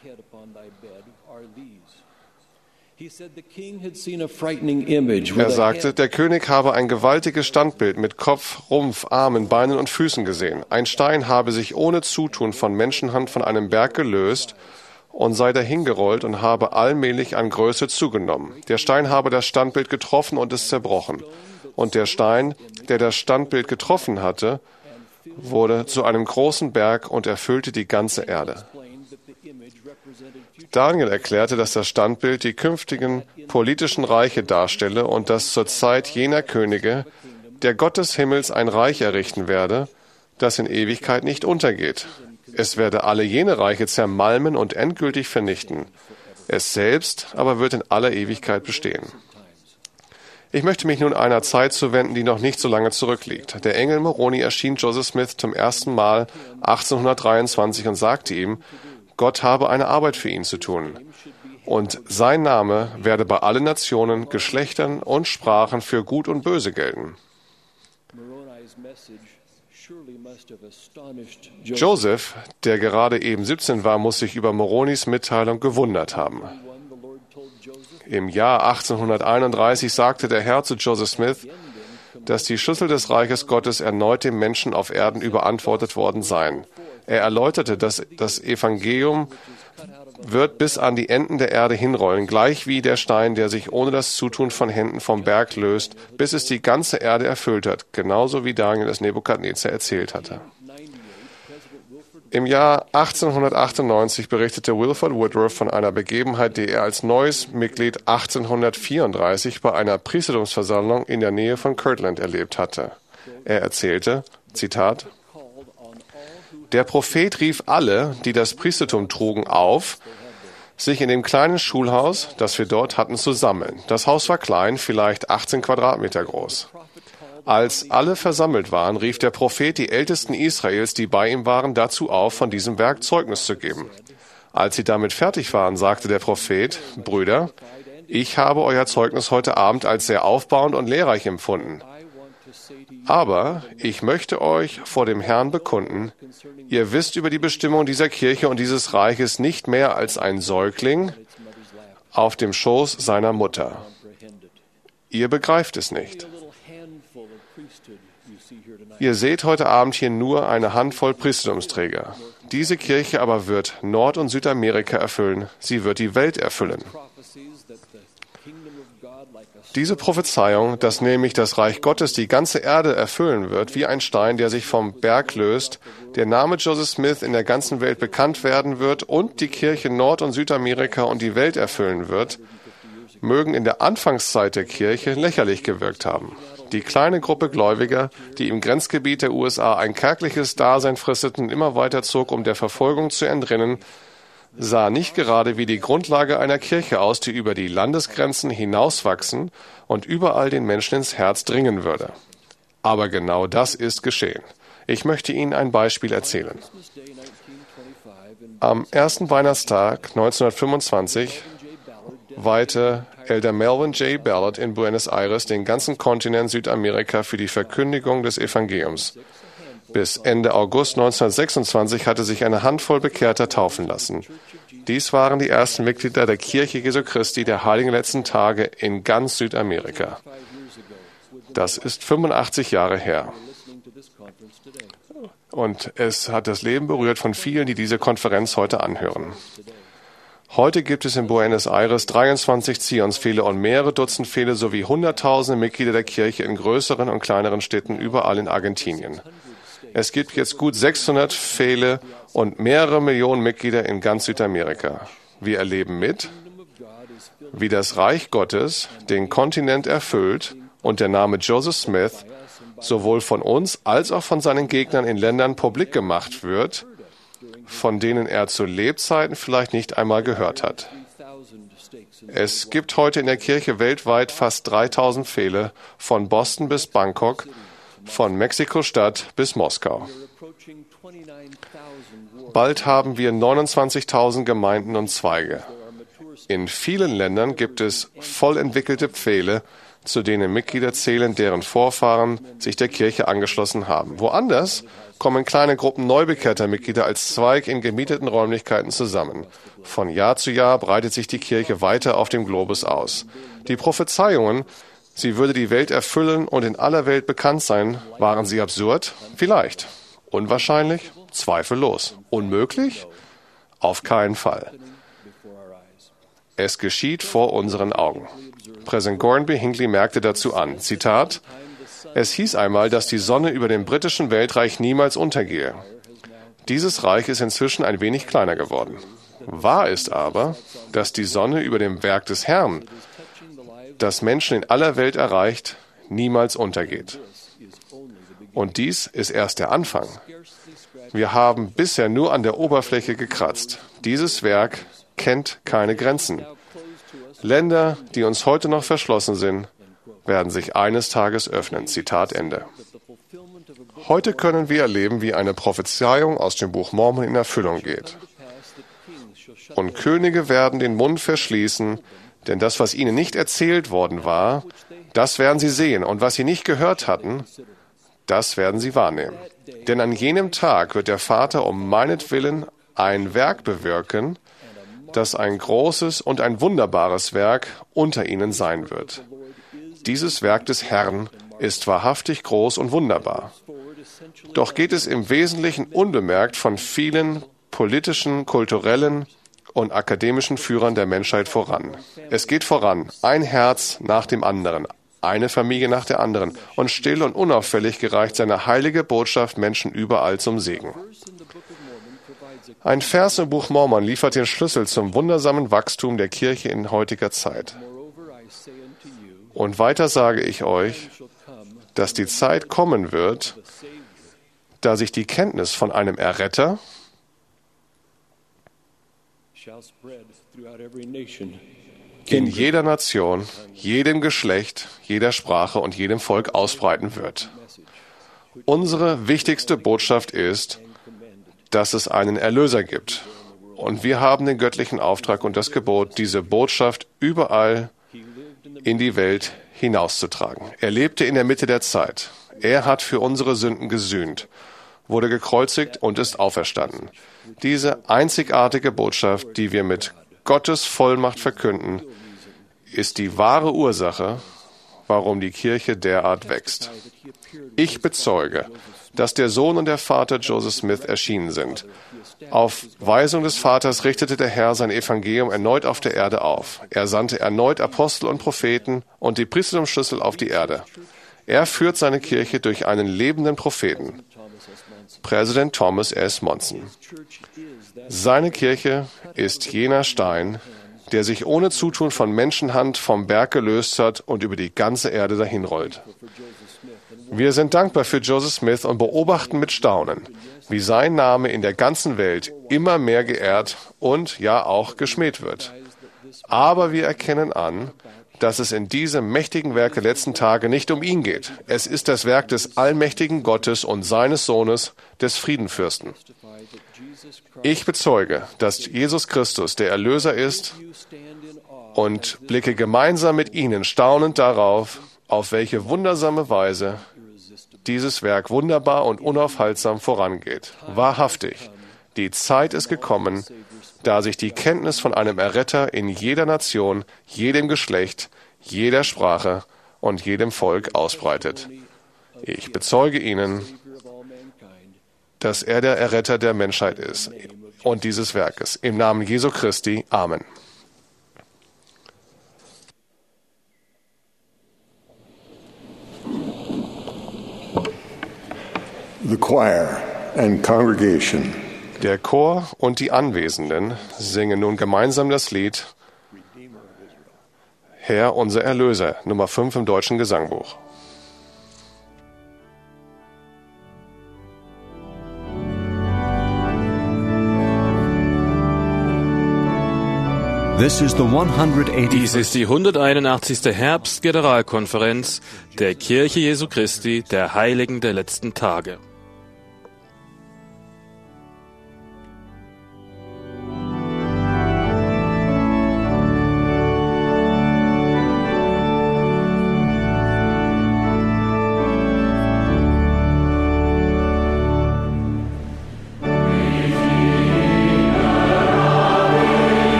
Er sagte, der König habe ein gewaltiges Standbild mit Kopf, Rumpf, Armen, Beinen und Füßen gesehen. Ein Stein habe sich ohne Zutun von Menschenhand von einem Berg gelöst und sei dahingerollt und habe allmählich an Größe zugenommen. Der Stein habe das Standbild getroffen und es zerbrochen. Und der Stein, der das Standbild getroffen hatte, wurde zu einem großen Berg und erfüllte die ganze Erde. Daniel erklärte, dass das Standbild die künftigen politischen Reiche darstelle und dass zur Zeit jener Könige der Gott des Himmels ein Reich errichten werde, das in Ewigkeit nicht untergeht. Es werde alle jene Reiche zermalmen und endgültig vernichten. Es selbst aber wird in aller Ewigkeit bestehen. Ich möchte mich nun einer Zeit zuwenden, die noch nicht so lange zurückliegt. Der Engel Moroni erschien Joseph Smith zum ersten Mal achtzehnhundertdreiundzwanzig und sagte ihm, Gott habe eine Arbeit für ihn zu tun. Und sein Name werde bei allen Nationen, Geschlechtern und Sprachen für Gut und Böse gelten. Joseph, der gerade eben siebzehn war, muss sich über Moronis Mitteilung gewundert haben. Im Jahr achtzehnhunderteinunddreißig sagte der Herr zu Joseph Smith, dass die Schlüssel des Reiches Gottes erneut dem Menschen auf Erden überantwortet worden seien. Er erläuterte, dass das Evangelium wird bis an die Enden der Erde hinrollen, gleich wie der Stein, der sich ohne das Zutun von Händen vom Berg löst, bis es die ganze Erde erfüllt hat, genauso wie Daniel es Nebukadnezar erzählt hatte. Im Jahr achtzehnhundertachtundneunzig berichtete Wilford Woodruff von einer Begebenheit, die er als neues Mitglied achtzehnhundertvierunddreißig bei einer Priestertumsversammlung in der Nähe von Kirtland erlebt hatte. Er erzählte, Zitat, Der Prophet rief alle, die das Priestertum trugen, auf, sich in dem kleinen Schulhaus, das wir dort hatten, zu sammeln. Das Haus war klein, vielleicht achtzehn Quadratmeter groß. Als alle versammelt waren, rief der Prophet die Ältesten Israels, die bei ihm waren, dazu auf, von diesem Werk Zeugnis zu geben. Als sie damit fertig waren, sagte der Prophet: Brüder, ich habe euer Zeugnis heute Abend als sehr aufbauend und lehrreich empfunden. Aber ich möchte euch vor dem Herrn bekunden, ihr wisst über die Bestimmung dieser Kirche und dieses Reiches nicht mehr als ein Säugling auf dem Schoß seiner Mutter. Ihr begreift es nicht. Ihr seht heute Abend hier nur eine Handvoll Priestertumsträger. Diese Kirche aber wird Nord- und Südamerika erfüllen. Sie wird die Welt erfüllen. Diese Prophezeiung, dass nämlich das Reich Gottes die ganze Erde erfüllen wird, wie ein Stein, der sich vom Berg löst, der Name Joseph Smith in der ganzen Welt bekannt werden wird und die Kirche Nord- und Südamerika und die Welt erfüllen wird, mögen in der Anfangszeit der Kirche lächerlich gewirkt haben. Die kleine Gruppe Gläubiger, die im Grenzgebiet der U S A ein kärgliches Dasein fristeten und immer weiter zog, um der Verfolgung zu entrinnen, sah nicht gerade wie die Grundlage einer Kirche aus, die über die Landesgrenzen hinauswachsen und überall den Menschen ins Herz dringen würde. Aber genau das ist geschehen. Ich möchte Ihnen ein Beispiel erzählen. Am ersten Weihnachtstag neunzehnhundertfünfundzwanzig weihte Elder Melvin J. Ballard in Buenos Aires den ganzen Kontinent Südamerika für die Verkündigung des Evangeliums. Bis Ende August neunzehnhundertsechsundzwanzig hatte sich eine Handvoll Bekehrter taufen lassen. Dies waren die ersten Mitglieder der Kirche Jesu Christi der Heiligen Letzten Tage in ganz Südamerika. Das ist fünfundachtzig Jahre her. Und es hat das Leben berührt von vielen, die diese Konferenz heute anhören. Heute gibt es in Buenos Aires dreiundzwanzig Zionspfähle und mehrere Dutzend Pfähle sowie Hunderttausende Mitglieder der Kirche in größeren und kleineren Städten überall in Argentinien. Es gibt jetzt gut sechshundert Pfähle und mehrere Millionen Mitglieder in ganz Südamerika. Wir erleben mit, wie das Reich Gottes den Kontinent erfüllt und der Name Joseph Smith sowohl von uns als auch von seinen Gegnern in Ländern publik gemacht wird, von denen er zu Lebzeiten vielleicht nicht einmal gehört hat. Es gibt heute in der Kirche weltweit fast dreitausend Pfähle, von Boston bis Bangkok, von Mexiko-Stadt bis Moskau. Bald haben wir neunundzwanzigtausend Gemeinden und Zweige. In vielen Ländern gibt es voll entwickelte Pfähle, zu denen Mitglieder zählen, deren Vorfahren sich der Kirche angeschlossen haben. Woanders kommen kleine Gruppen neubekehrter Mitglieder als Zweig in gemieteten Räumlichkeiten zusammen. Von Jahr zu Jahr breitet sich die Kirche weiter auf dem Globus aus. Die Prophezeiungen, sie würde die Welt erfüllen und in aller Welt bekannt sein, waren sie absurd? Vielleicht. Unwahrscheinlich? Zweifellos. Unmöglich? Auf keinen Fall. Es geschieht vor unseren Augen. Präsident Gordon B. Hinckley merkte dazu an, Zitat, es hieß einmal, dass die Sonne über dem britischen Weltreich niemals untergehe. Dieses Reich ist inzwischen ein wenig kleiner geworden. Wahr ist aber, dass die Sonne über dem Werk des Herrn, das Menschen in aller Welt erreicht, niemals untergeht. Und dies ist erst der Anfang. Wir haben bisher nur an der Oberfläche gekratzt. Dieses Werk kennt keine Grenzen. Länder, die uns heute noch verschlossen sind, werden sich eines Tages öffnen. Zitat Ende. Heute können wir erleben, wie eine Prophezeiung aus dem Buch Mormon in Erfüllung geht. Und Könige werden den Mund verschließen, denn das, was ihnen nicht erzählt worden war, das werden sie sehen. Und was sie nicht gehört hatten, das werden sie wahrnehmen. Denn an jenem Tag wird der Vater um meinetwillen ein Werk bewirken, das ein großes und ein wunderbares Werk unter ihnen sein wird. Dieses Werk des Herrn ist wahrhaftig groß und wunderbar. Doch geht es im Wesentlichen unbemerkt von vielen politischen, kulturellen und akademischen Führern der Menschheit voran. Es geht voran, ein Herz nach dem anderen, eine Familie nach der anderen, und still und unauffällig gereicht seine heilige Botschaft Menschen überall zum Segen. Ein Vers im Buch Mormon liefert den Schlüssel zum wundersamen Wachstum der Kirche in heutiger Zeit. Und weiter sage ich euch, dass die Zeit kommen wird, da sich die Kenntnis von einem Erretter in jeder Nation, jedem Geschlecht, jeder Sprache und jedem Volk ausbreiten wird. Unsere wichtigste Botschaft ist, dass es einen Erlöser gibt. Und wir haben den göttlichen Auftrag und das Gebot, diese Botschaft überall in die Welt hinauszutragen. Er lebte in der Mitte der Zeit. Er hat für unsere Sünden gesühnt, wurde gekreuzigt und ist auferstanden. Diese einzigartige Botschaft, die wir mit Gottes Vollmacht verkünden, ist die wahre Ursache, warum die Kirche derart wächst. Ich bezeuge, dass der Sohn und der Vater Joseph Smith erschienen sind. Auf Weisung des Vaters richtete der Herr sein Evangelium erneut auf der Erde auf. Er sandte erneut Apostel und Propheten und die Priestertumsschlüssel auf die Erde. Er führt seine Kirche durch einen lebenden Propheten, Präsident Thomas S. Monson. Seine Kirche ist jener Stein, der sich ohne Zutun von Menschenhand vom Berg gelöst hat und über die ganze Erde dahinrollt. Wir sind dankbar für Joseph Smith und beobachten mit Staunen, wie sein Name in der ganzen Welt immer mehr geehrt und ja auch geschmäht wird. Aber wir erkennen an, dass es in diesem mächtigen Werk der letzten Tage nicht um ihn geht. Es ist das Werk des allmächtigen Gottes und seines Sohnes, des Friedenfürsten. Ich bezeuge, dass Jesus Christus der Erlöser ist und blicke gemeinsam mit Ihnen staunend darauf, auf welche wundersame Weise dieses Werk wunderbar und unaufhaltsam vorangeht. Wahrhaftig, die Zeit ist gekommen, da sich die Kenntnis von einem Erretter in jeder Nation, jedem Geschlecht, jeder Sprache und jedem Volk ausbreitet. Ich bezeuge Ihnen, dass er der Erretter der Menschheit ist und dieses Werkes. Im Namen Jesu Christi. Amen. The choir and congregation. Der Chor und die Anwesenden singen nun gemeinsam das Lied Herr, unser Erlöser, Nummer fünf im Deutschen Gesangbuch. This is the one hundred eighty. Dies ist die hunderteinundachtzigste Herbstgeneralkonferenz der Kirche Jesu Christi, der Heiligen der letzten Tage.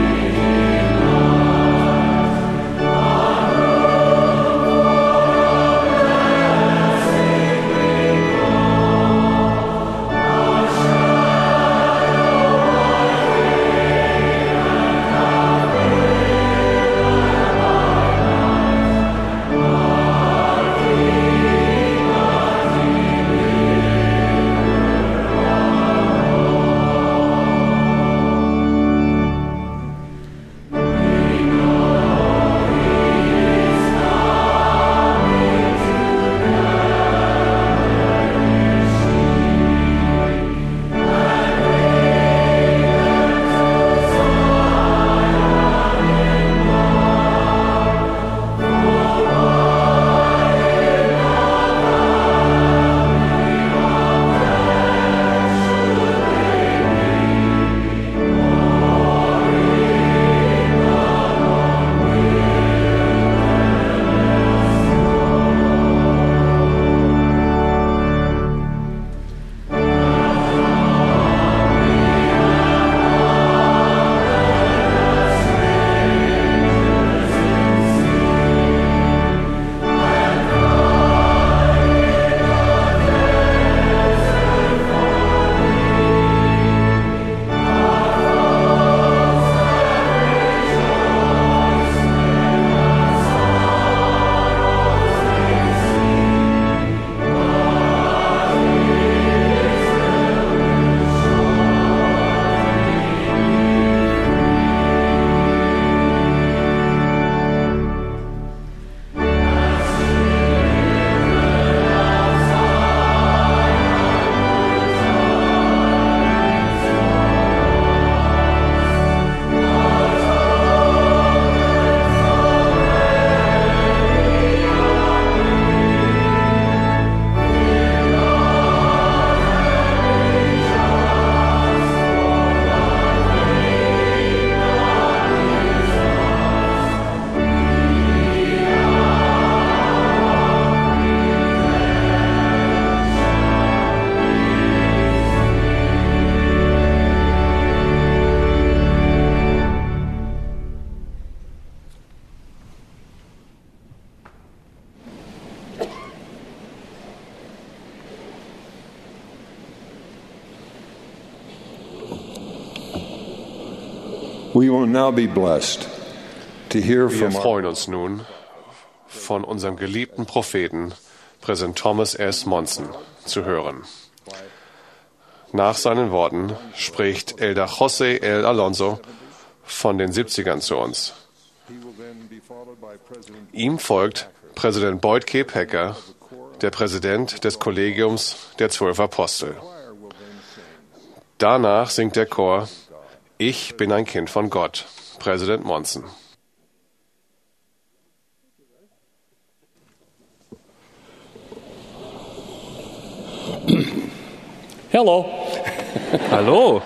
Amen. We will now be blessed to hear Wir from our freuen uns nun, von unserem geliebten Propheten, Präsident Thomas S. Monson, zu hören. Nach seinen Worten spricht Elder José L. Alonso von den siebzigern zu uns. Ihm folgt Präsident Boyd K. Packer, der Präsident des Kollegiums der Zwölf Apostel. Danach singt der Chor Ich bin ein Kind von Gott, Präsident Monson. Hello. Hallo.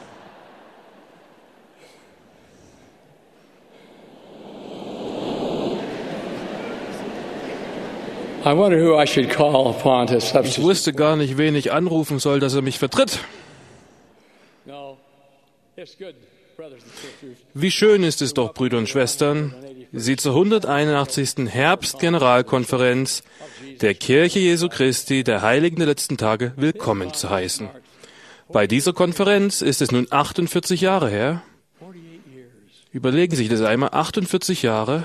I wonder who I should call upon to Ich substitute. wusste gar nicht, wen ich anrufen soll, dass er mich vertritt. No, it's good, brothers and sisters. Wie schön ist es doch, Brüder und Schwestern, Sie zur hunderteinundachtzigsten Herbstgeneralkonferenz der Kirche Jesu Christi der Heiligen der letzten Tage willkommen zu heißen. Bei dieser Konferenz ist es nun achtundvierzig Jahre her. Überlegen Sie sich das einmal, achtundvierzig Jahre,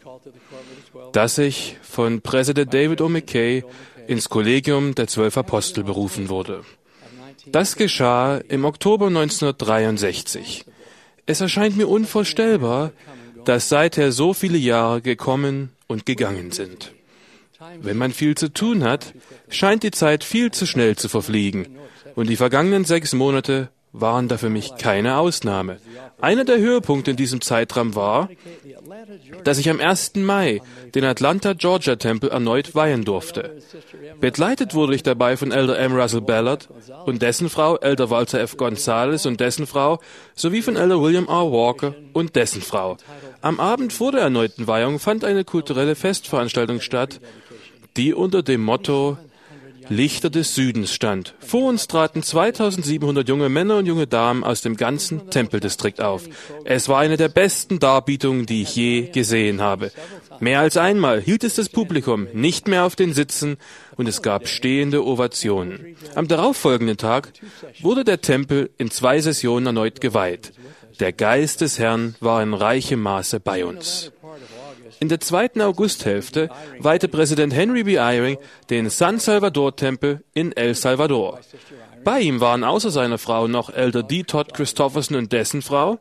dass ich von Präsident David O. McKay ins Kollegium der Zwölf Apostel berufen wurde. Das geschah im Oktober neunzehnhundertdreiundsechzig. Es erscheint mir unvorstellbar, dass seither so viele Jahre gekommen und gegangen sind. Wenn man viel zu tun hat, scheint die Zeit viel zu schnell zu verfliegen. Und die vergangenen sechs Monate waren da für mich keine Ausnahme. Einer der Höhepunkte in diesem Zeitraum war, dass ich am ersten Mai den Atlanta Georgia Tempel erneut weihen durfte. Begleitet wurde ich dabei von Elder M. Russell Ballard und dessen Frau, Elder Walter F. Gonzalez und dessen Frau, sowie von Elder William R. Walker und dessen Frau. Am Abend vor der erneuten Weihung fand eine kulturelle Festveranstaltung statt, die unter dem Motto Lichter des Südens stand. Vor uns traten zweitausendsiebenhundert junge Männer und junge Damen aus dem ganzen Tempeldistrikt auf. Es war eine der besten Darbietungen, die ich je gesehen habe. Mehr als einmal hielt es das Publikum nicht mehr auf den Sitzen und es gab stehende Ovationen. Am darauffolgenden Tag wurde der Tempel in zwei Sessionen erneut geweiht. Der Geist des Herrn war in reichem Maße bei uns. In der zweiten Augusthälfte weihte Präsident Henry B. Eyring den San Salvador-Tempel in El Salvador. Bei ihm waren außer seiner Frau noch Elder D. Todd Christofferson und dessen Frau,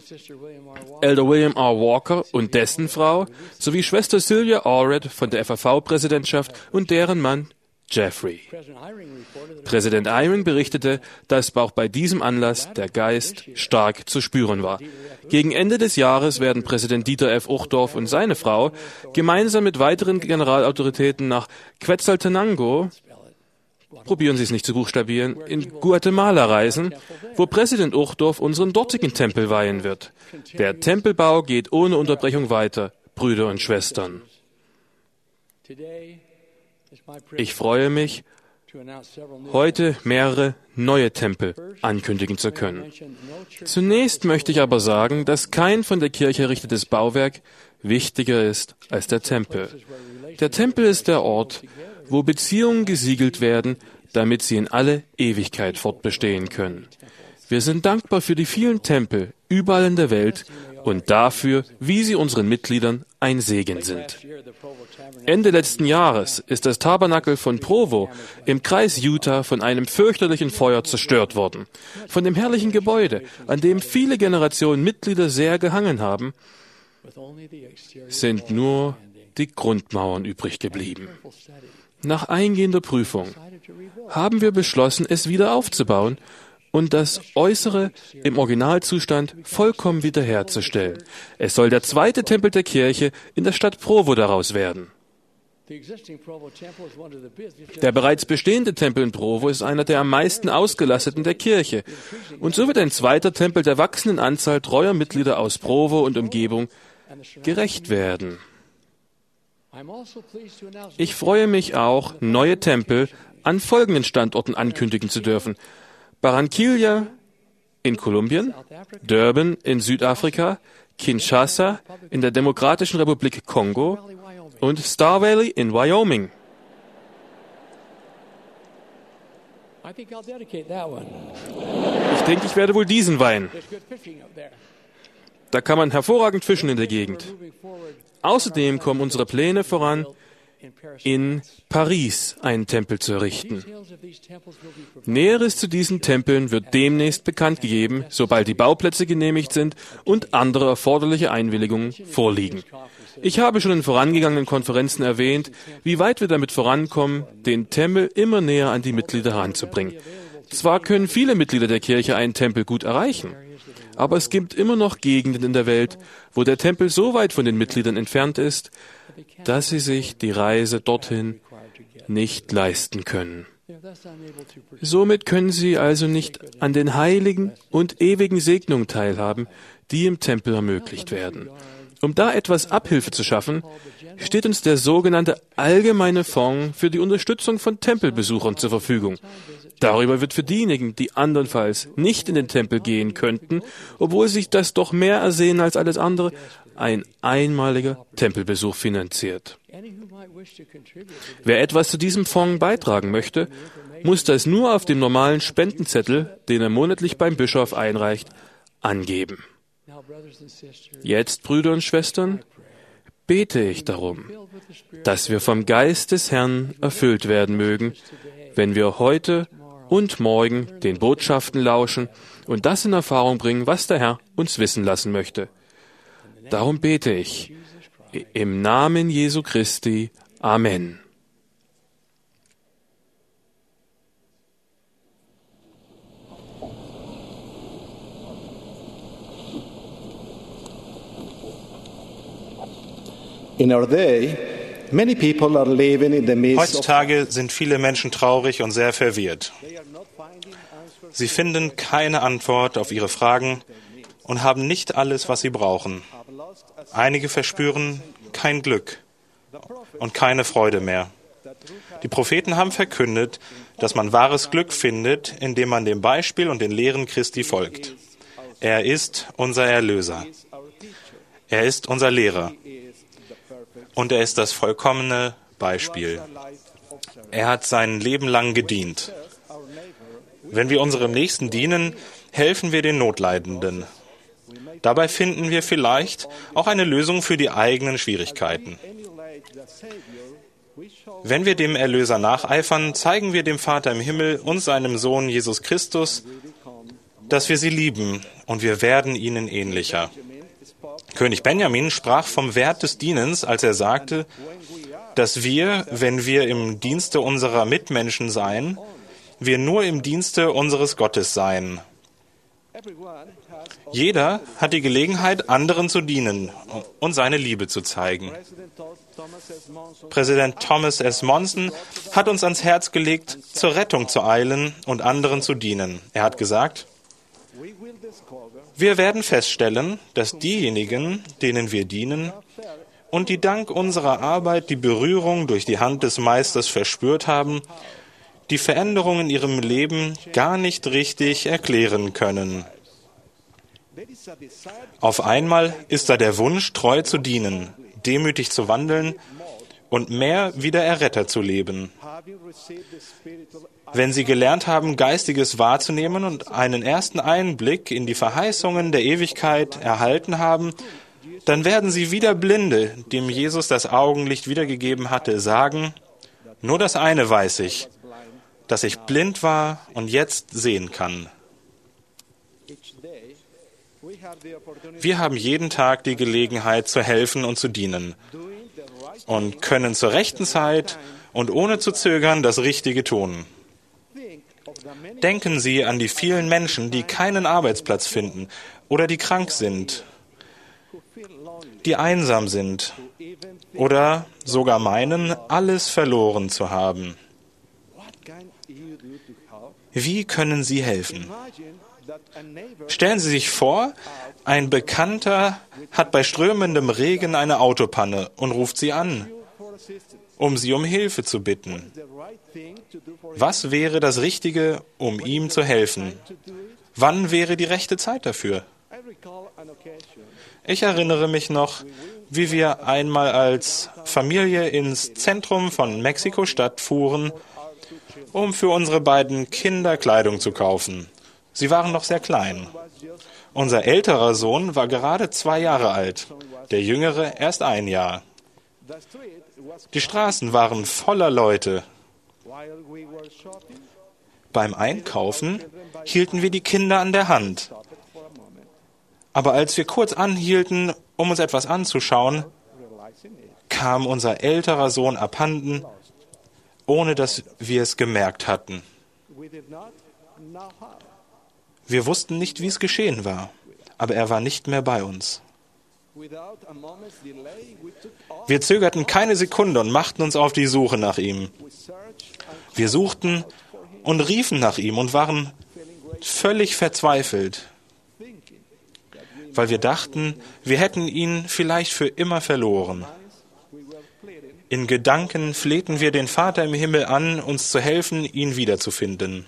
Elder William R. Walker und dessen Frau, sowie Schwester Sylvia Allred von der F A V-Präsidentschaft und deren Mann Jeffrey. Präsident Eyring berichtete, dass auch bei diesem Anlass der Geist stark zu spüren war. Gegen Ende des Jahres werden Präsident Dieter F. Uchtdorf und seine Frau gemeinsam mit weiteren Generalautoritäten nach Quetzaltenango, probieren Sie es nicht zu buchstabieren, in Guatemala reisen, wo Präsident Uchtdorf unseren dortigen Tempel weihen wird. Der Tempelbau geht ohne Unterbrechung weiter, Brüder und Schwestern. Ich freue mich, heute mehrere neue Tempel ankündigen zu können. Zunächst möchte ich aber sagen, dass kein von der Kirche errichtetes Bauwerk wichtiger ist als der Tempel. Der Tempel ist der Ort, wo Beziehungen gesiegelt werden, damit sie in alle Ewigkeit fortbestehen können. Wir sind dankbar für die vielen Tempel überall in der Welt und dafür, wie sie unseren Mitgliedern ein Segen sind. Ende letzten Jahres ist das Tabernakel von Provo im Kreis Utah von einem fürchterlichen Feuer zerstört worden. Von dem herrlichen Gebäude, an dem viele Generationen Mitglieder sehr gehangen haben, sind nur die Grundmauern übrig geblieben. Nach eingehender Prüfung haben wir beschlossen, es wieder aufzubauen und das Äußere im Originalzustand vollkommen wiederherzustellen. Es soll der zweite Tempel der Kirche in der Stadt Provo daraus werden. Der bereits bestehende Tempel in Provo ist einer der am meisten ausgelasteten der Kirche. Und so wird ein zweiter Tempel der wachsenden Anzahl treuer Mitglieder aus Provo und Umgebung gerecht werden. Ich freue mich auch, neue Tempel an folgenden Standorten ankündigen zu dürfen. Barranquilla in Kolumbien, Durban in Südafrika, Kinshasa in der Demokratischen Republik Kongo und Star Valley in Wyoming. Ich denke, ich werde wohl diesen weihen. Da kann man hervorragend fischen in der Gegend. Außerdem kommen unsere Pläne voran, in Paris einen Tempel zu errichten. Näheres zu diesen Tempeln wird demnächst bekannt gegeben, sobald die Bauplätze genehmigt sind und andere erforderliche Einwilligungen vorliegen. Ich habe schon in vorangegangenen Konferenzen erwähnt, wie weit wir damit vorankommen, den Tempel immer näher an die Mitglieder heranzubringen. Zwar können viele Mitglieder der Kirche einen Tempel gut erreichen, aber es gibt immer noch Gegenden in der Welt, wo der Tempel so weit von den Mitgliedern entfernt ist, dass sie sich die Reise dorthin nicht leisten können. Somit können sie also nicht an den heiligen und ewigen Segnungen teilhaben, die im Tempel ermöglicht werden. Um da etwas Abhilfe zu schaffen, steht uns der sogenannte Allgemeine Fonds für die Unterstützung von Tempelbesuchern zur Verfügung. Darüber wird für diejenigen, die andernfalls nicht in den Tempel gehen könnten, obwohl sie sich das doch mehr ersehen als alles andere, ein einmaliger Tempelbesuch finanziert. Wer etwas zu diesem Fonds beitragen möchte, muss das nur auf dem normalen Spendenzettel, den er monatlich beim Bischof einreicht, angeben. Jetzt, Brüder und Schwestern, bete ich darum, dass wir vom Geist des Herrn erfüllt werden mögen, wenn wir heute und morgen den Botschaften lauschen und das in Erfahrung bringen, was der Herr uns wissen lassen möchte. Darum bete ich, im Namen Jesu Christi. Amen. In our day, many people are living in the midst of Heutzutage sind viele Menschen traurig und sehr verwirrt. Sie finden keine Antwort auf ihre Fragen und haben nicht alles, was sie brauchen. Einige verspüren kein Glück und keine Freude mehr. Die Propheten haben verkündet, dass man wahres Glück findet, indem man dem Beispiel und den Lehren Christi folgt. Er ist unser Erlöser. Er ist unser Lehrer. Und er ist das vollkommene Beispiel. Er hat sein Leben lang gedient. Wenn wir unserem Nächsten dienen, helfen wir den Notleidenden. Dabei finden wir vielleicht auch eine Lösung für die eigenen Schwierigkeiten. Wenn wir dem Erlöser nacheifern, zeigen wir dem Vater im Himmel und seinem Sohn Jesus Christus, dass wir sie lieben, und wir werden ihnen ähnlicher. König Benjamin sprach vom Wert des Dienens, als er sagte, dass wir, wenn wir im Dienste unserer Mitmenschen seien, wir nur im Dienste unseres Gottes seien. Jeder hat die Gelegenheit, anderen zu dienen und seine Liebe zu zeigen. Präsident Thomas S. Monson hat uns ans Herz gelegt, zur Rettung zu eilen und anderen zu dienen. Er hat gesagt, wir werden feststellen, dass diejenigen, denen wir dienen und die dank unserer Arbeit die Berührung durch die Hand des Meisters verspürt haben, die Veränderungen in ihrem Leben gar nicht richtig erklären können. Auf einmal ist da der Wunsch, treu zu dienen, demütig zu wandeln und mehr wie der Erretter zu leben. Wenn sie gelernt haben, Geistiges wahrzunehmen und einen ersten Einblick in die Verheißungen der Ewigkeit erhalten haben, dann werden sie wie der Blinde, dem Jesus das Augenlicht wiedergegeben hatte, sagen, nur das eine weiß ich, dass ich blind war und jetzt sehen kann. Wir haben jeden Tag die Gelegenheit zu helfen und zu dienen und können zur rechten Zeit und ohne zu zögern das Richtige tun. Denken Sie an die vielen Menschen, die keinen Arbeitsplatz finden oder die krank sind, die einsam sind oder sogar meinen, alles verloren zu haben. Wie können Sie helfen? Stellen Sie sich vor, ein Bekannter hat bei strömendem Regen eine Autopanne und ruft Sie an, um Sie um Hilfe zu bitten. Was wäre das Richtige, um ihm zu helfen? Wann wäre die rechte Zeit dafür? Ich erinnere mich noch, wie wir einmal als Familie ins Zentrum von Mexiko-Stadt fuhren, um für unsere beiden Kinder Kleidung zu kaufen. Sie waren noch sehr klein. Unser älterer Sohn war gerade zwei Jahre alt, der jüngere erst ein Jahr. Die Straßen waren voller Leute. Beim Einkaufen hielten wir die Kinder an der Hand. Aber als wir kurz anhielten, um uns etwas anzuschauen, kam unser älterer Sohn abhanden, ohne dass wir es gemerkt hatten. Wir wussten nicht, wie es geschehen war, aber er war nicht mehr bei uns. Wir zögerten keine Sekunde und machten uns auf die Suche nach ihm. Wir suchten und riefen nach ihm und waren völlig verzweifelt, weil wir dachten, wir hätten ihn vielleicht für immer verloren. In Gedanken flehten wir den Vater im Himmel an, uns zu helfen, ihn wiederzufinden.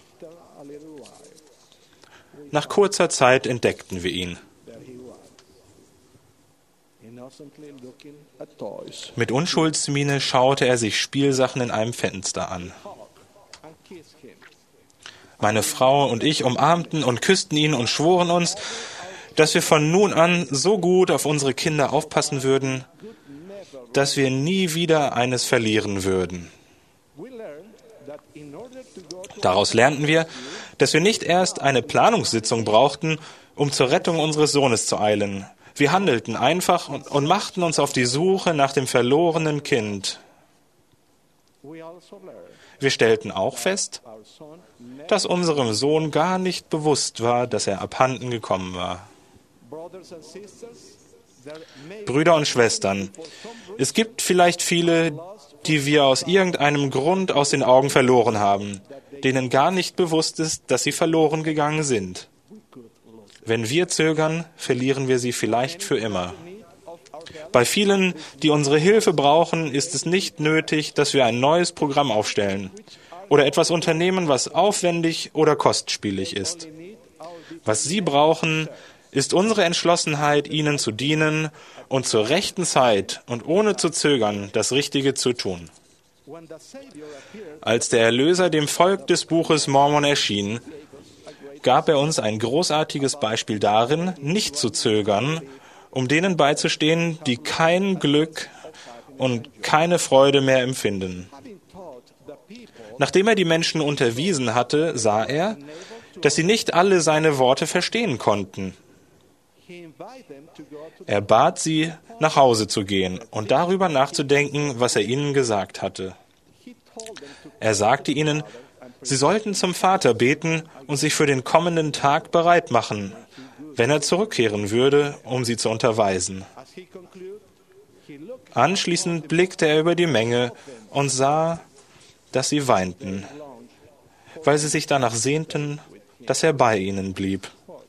Nach kurzer Zeit entdeckten wir ihn. Mit Unschuldsmiene schaute er sich Spielsachen in einem Fenster an. Meine Frau und ich umarmten und küssten ihn und schworen uns, dass wir von nun an so gut auf unsere Kinder aufpassen würden, dass wir nie wieder eines verlieren würden. Daraus lernten wir, dass wir nicht erst eine Planungssitzung brauchten, um zur Rettung unseres Sohnes zu eilen. Wir handelten einfach und, und machten uns auf die Suche nach dem verlorenen Kind. Wir stellten auch fest, dass unserem Sohn gar nicht bewusst war, dass er abhanden gekommen war. Brüder und Schwestern, es gibt vielleicht viele, die wir aus irgendeinem Grund aus den Augen verloren haben, denen gar nicht bewusst ist, dass sie verloren gegangen sind. Wenn wir zögern, verlieren wir sie vielleicht für immer. Bei vielen, die unsere Hilfe brauchen, ist es nicht nötig, dass wir ein neues Programm aufstellen oder etwas unternehmen, was aufwendig oder kostspielig ist. Was sie brauchen, ist unsere Entschlossenheit, ihnen zu dienen und zur rechten Zeit und ohne zu zögern das Richtige zu tun. Als der Erlöser dem Volk des Buches Mormon erschien, gab er uns ein großartiges Beispiel darin, nicht zu zögern, um denen beizustehen, die kein Glück und keine Freude mehr empfinden. Nachdem er die Menschen unterwiesen hatte, sah er, dass sie nicht alle seine Worte verstehen konnten. Er bat sie, nach Hause zu gehen und darüber nachzudenken, was er ihnen gesagt hatte. Er sagte ihnen, sie sollten zum Vater beten und sich für den kommenden Tag bereit machen, wenn er zurückkehren würde, um sie zu unterweisen. Anschließend blickte er über die Menge und sah, dass sie weinten, weil sie sich danach sehnten, dass er bei ihnen blieb.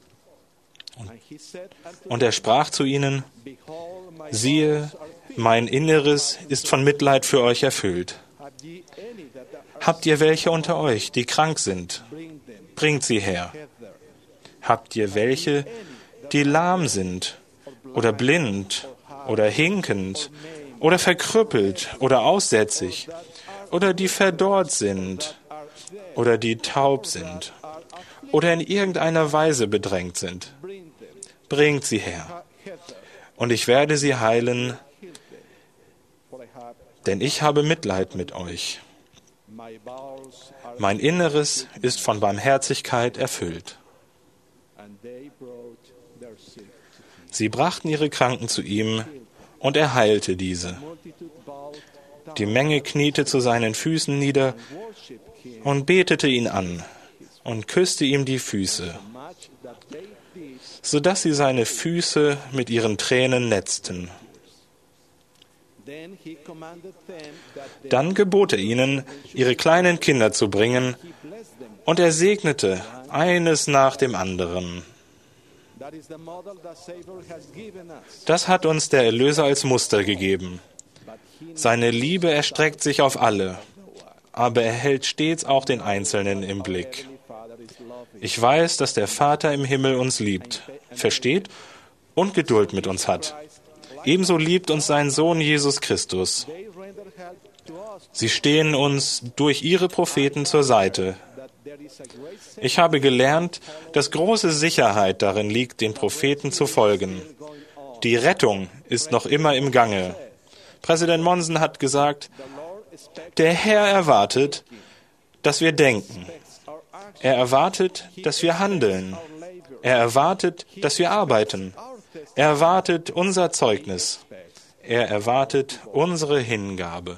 Und er sprach zu ihnen, siehe, mein Inneres ist von Mitleid für euch erfüllt. Habt ihr welche unter euch, die krank sind? Bringt sie her. Habt ihr welche, die lahm sind oder blind oder hinkend oder verkrüppelt oder aussätzig oder die verdorrt sind oder die taub sind oder in irgendeiner Weise bedrängt sind? Bringt sie her, und ich werde sie heilen, denn ich habe Mitleid mit euch. Mein Inneres ist von Barmherzigkeit erfüllt. Sie brachten ihre Kranken zu ihm, und er heilte diese. Die Menge kniete zu seinen Füßen nieder und betete ihn an und küsste ihm die Füße, sodass sie seine Füße mit ihren Tränen netzten. Dann gebot er ihnen, ihre kleinen Kinder zu bringen, und er segnete eines nach dem anderen. Das hat uns der Erlöser als Muster gegeben. Seine Liebe erstreckt sich auf alle, aber er hält stets auch den Einzelnen im Blick. Ich weiß, dass der Vater im Himmel uns liebt, versteht und Geduld mit uns hat. Ebenso liebt uns sein Sohn Jesus Christus. Sie stehen uns durch ihre Propheten zur Seite, Ich habe gelernt, dass große Sicherheit darin liegt, den Propheten zu folgen. Die Rettung ist noch immer im Gange. Präsident Monson hat gesagt, der Herr erwartet, dass wir denken. Er erwartet, dass wir handeln. Er erwartet, dass wir arbeiten. Er erwartet unser Zeugnis. Er erwartet unsere Hingabe.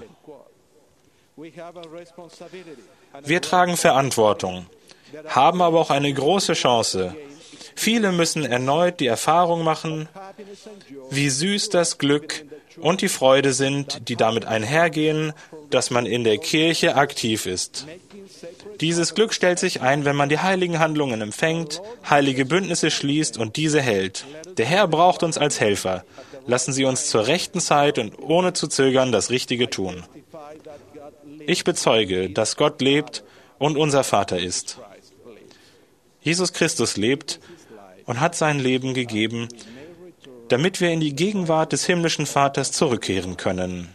Wir tragen Verantwortung, haben aber auch eine große Chance. Viele müssen erneut die Erfahrung machen, wie süß das Glück und die Freude sind, die damit einhergehen, dass man in der Kirche aktiv ist. Dieses Glück stellt sich ein, wenn man die heiligen Handlungen empfängt, heilige Bündnisse schließt und diese hält. Der Herr braucht uns als Helfer. Lassen Sie uns zur rechten Zeit und ohne zu zögern das Richtige tun. Ich bezeuge, dass Gott lebt und unser Vater ist. Jesus Christus lebt und hat sein Leben gegeben, damit wir in die Gegenwart des himmlischen Vaters zurückkehren können.